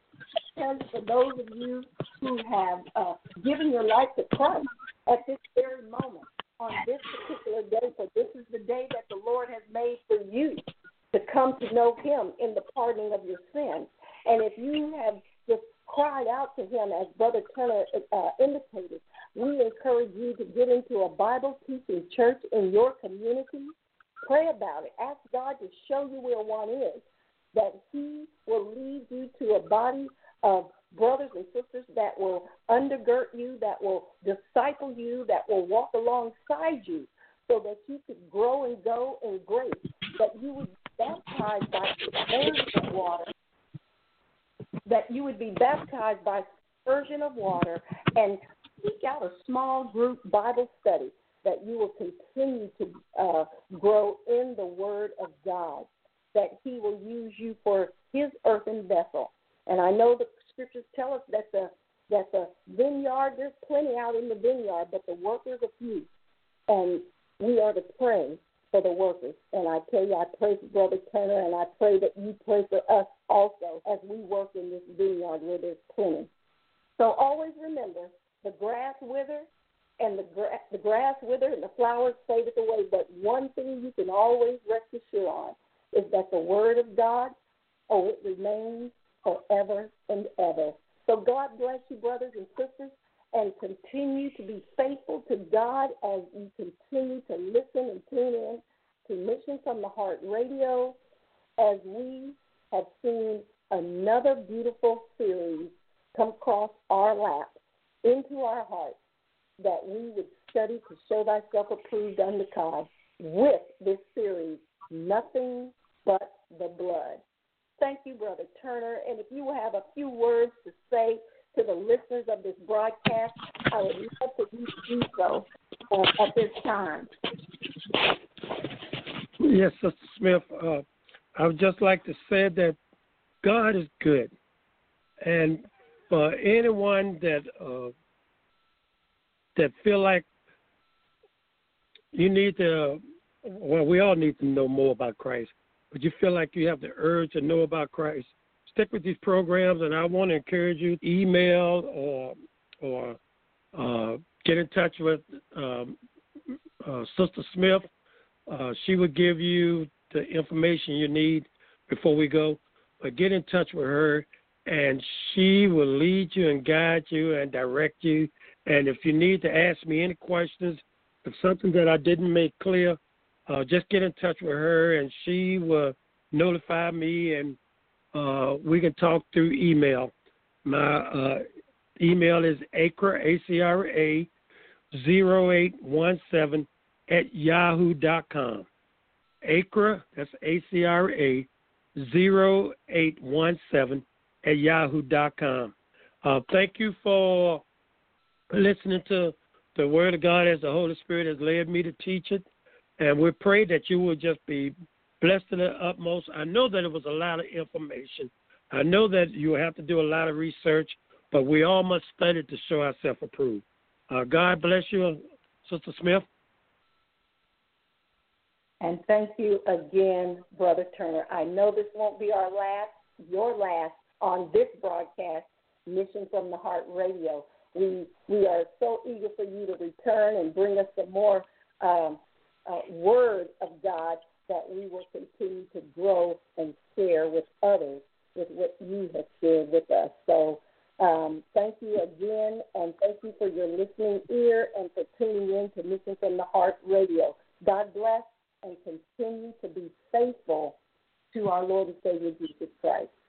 And for those of you who have uh, given your life to Christ at this very moment, on this particular day, for this is the day that the Lord has made for you to come to know him in the pardoning of your sins. And if you have just cried out to him, as Brother Turner uh, indicated, we encourage you to get into a Bible-teaching church in your community. Pray about it. Ask God to show you where one is, that he will lead you to a body of brothers and sisters that will undergird you, that will disciple you, that will walk alongside you so that you could grow and go in grace, that you would be baptized by the water that you would be baptized by aspersion of water and seek out a small group Bible study, that you will continue to uh, grow in the Word of God, that He will use you for His earthen vessel. And I know the Scriptures tell us that the that the vineyard, there's plenty out in the vineyard, but the workers are few. And we are to pray for the workers. And I tell you, I pray for Brother Turner, and I pray that you pray for us also as we work in this vineyard where there's plenty. So always remember, the grass withers, and the, gra- the grass withers and the flowers fadeth away, but one thing you can always rest assured on is that the Word of God, oh, it remains forever and ever. So God bless you, brothers and sisters, and continue to be faithful to God as you continue to listen and tune in to Mission from the Heart Radio, as we have seen another beautiful series come across our lap, into our hearts, that we would study to show thyself approved unto God with this series, Nothing But the Blood. Thank you, Brother Turner. And if you have a few words to say to the listeners of this broadcast, I would love for you to do so uh, at this time. Yes, Sister Smith, uh, I would just like to say that God is good. And for anyone that uh, that feel like you need to, well, we all need to know more about Christ, but you feel like you have the urge to know about Christ, stick with these programs, and I want to encourage you to email or or uh, get in touch with um, uh, Sister Smith. Uh, she will give you the information you need before we go, but get in touch with her, and she will lead you and guide you and direct you. And if you need to ask me any questions, if something that I didn't make clear, uh, just get in touch with her, and she will notify me, and uh, we can talk through email. My uh, email is acra, A C R A, zero eight one seven at yahoo dot com. Acra, that's A C R A, zero eight one seven at yahoo dot com. Uh, thank you for listening to the Word of God as the Holy Spirit has led me to teach it. And we pray that you will just be blessed to the utmost. I know that it was a lot of information. I know that you have to do a lot of research, but we all must study to show ourselves approved. Uh, God bless you, Sister Smith. And thank you again, Brother Turner. I know this won't be our last, your last, on this broadcast, Mission from the Heart Radio. We we are so eager for you to return and bring us some more um, uh, word of God, that we will continue to grow and share with others with what you have shared with us. So um, thank you again, and thank you for your listening ear and for tuning in to Mission from the Heart Radio. God bless, and continue to be faithful to our Lord and Savior Jesus Christ.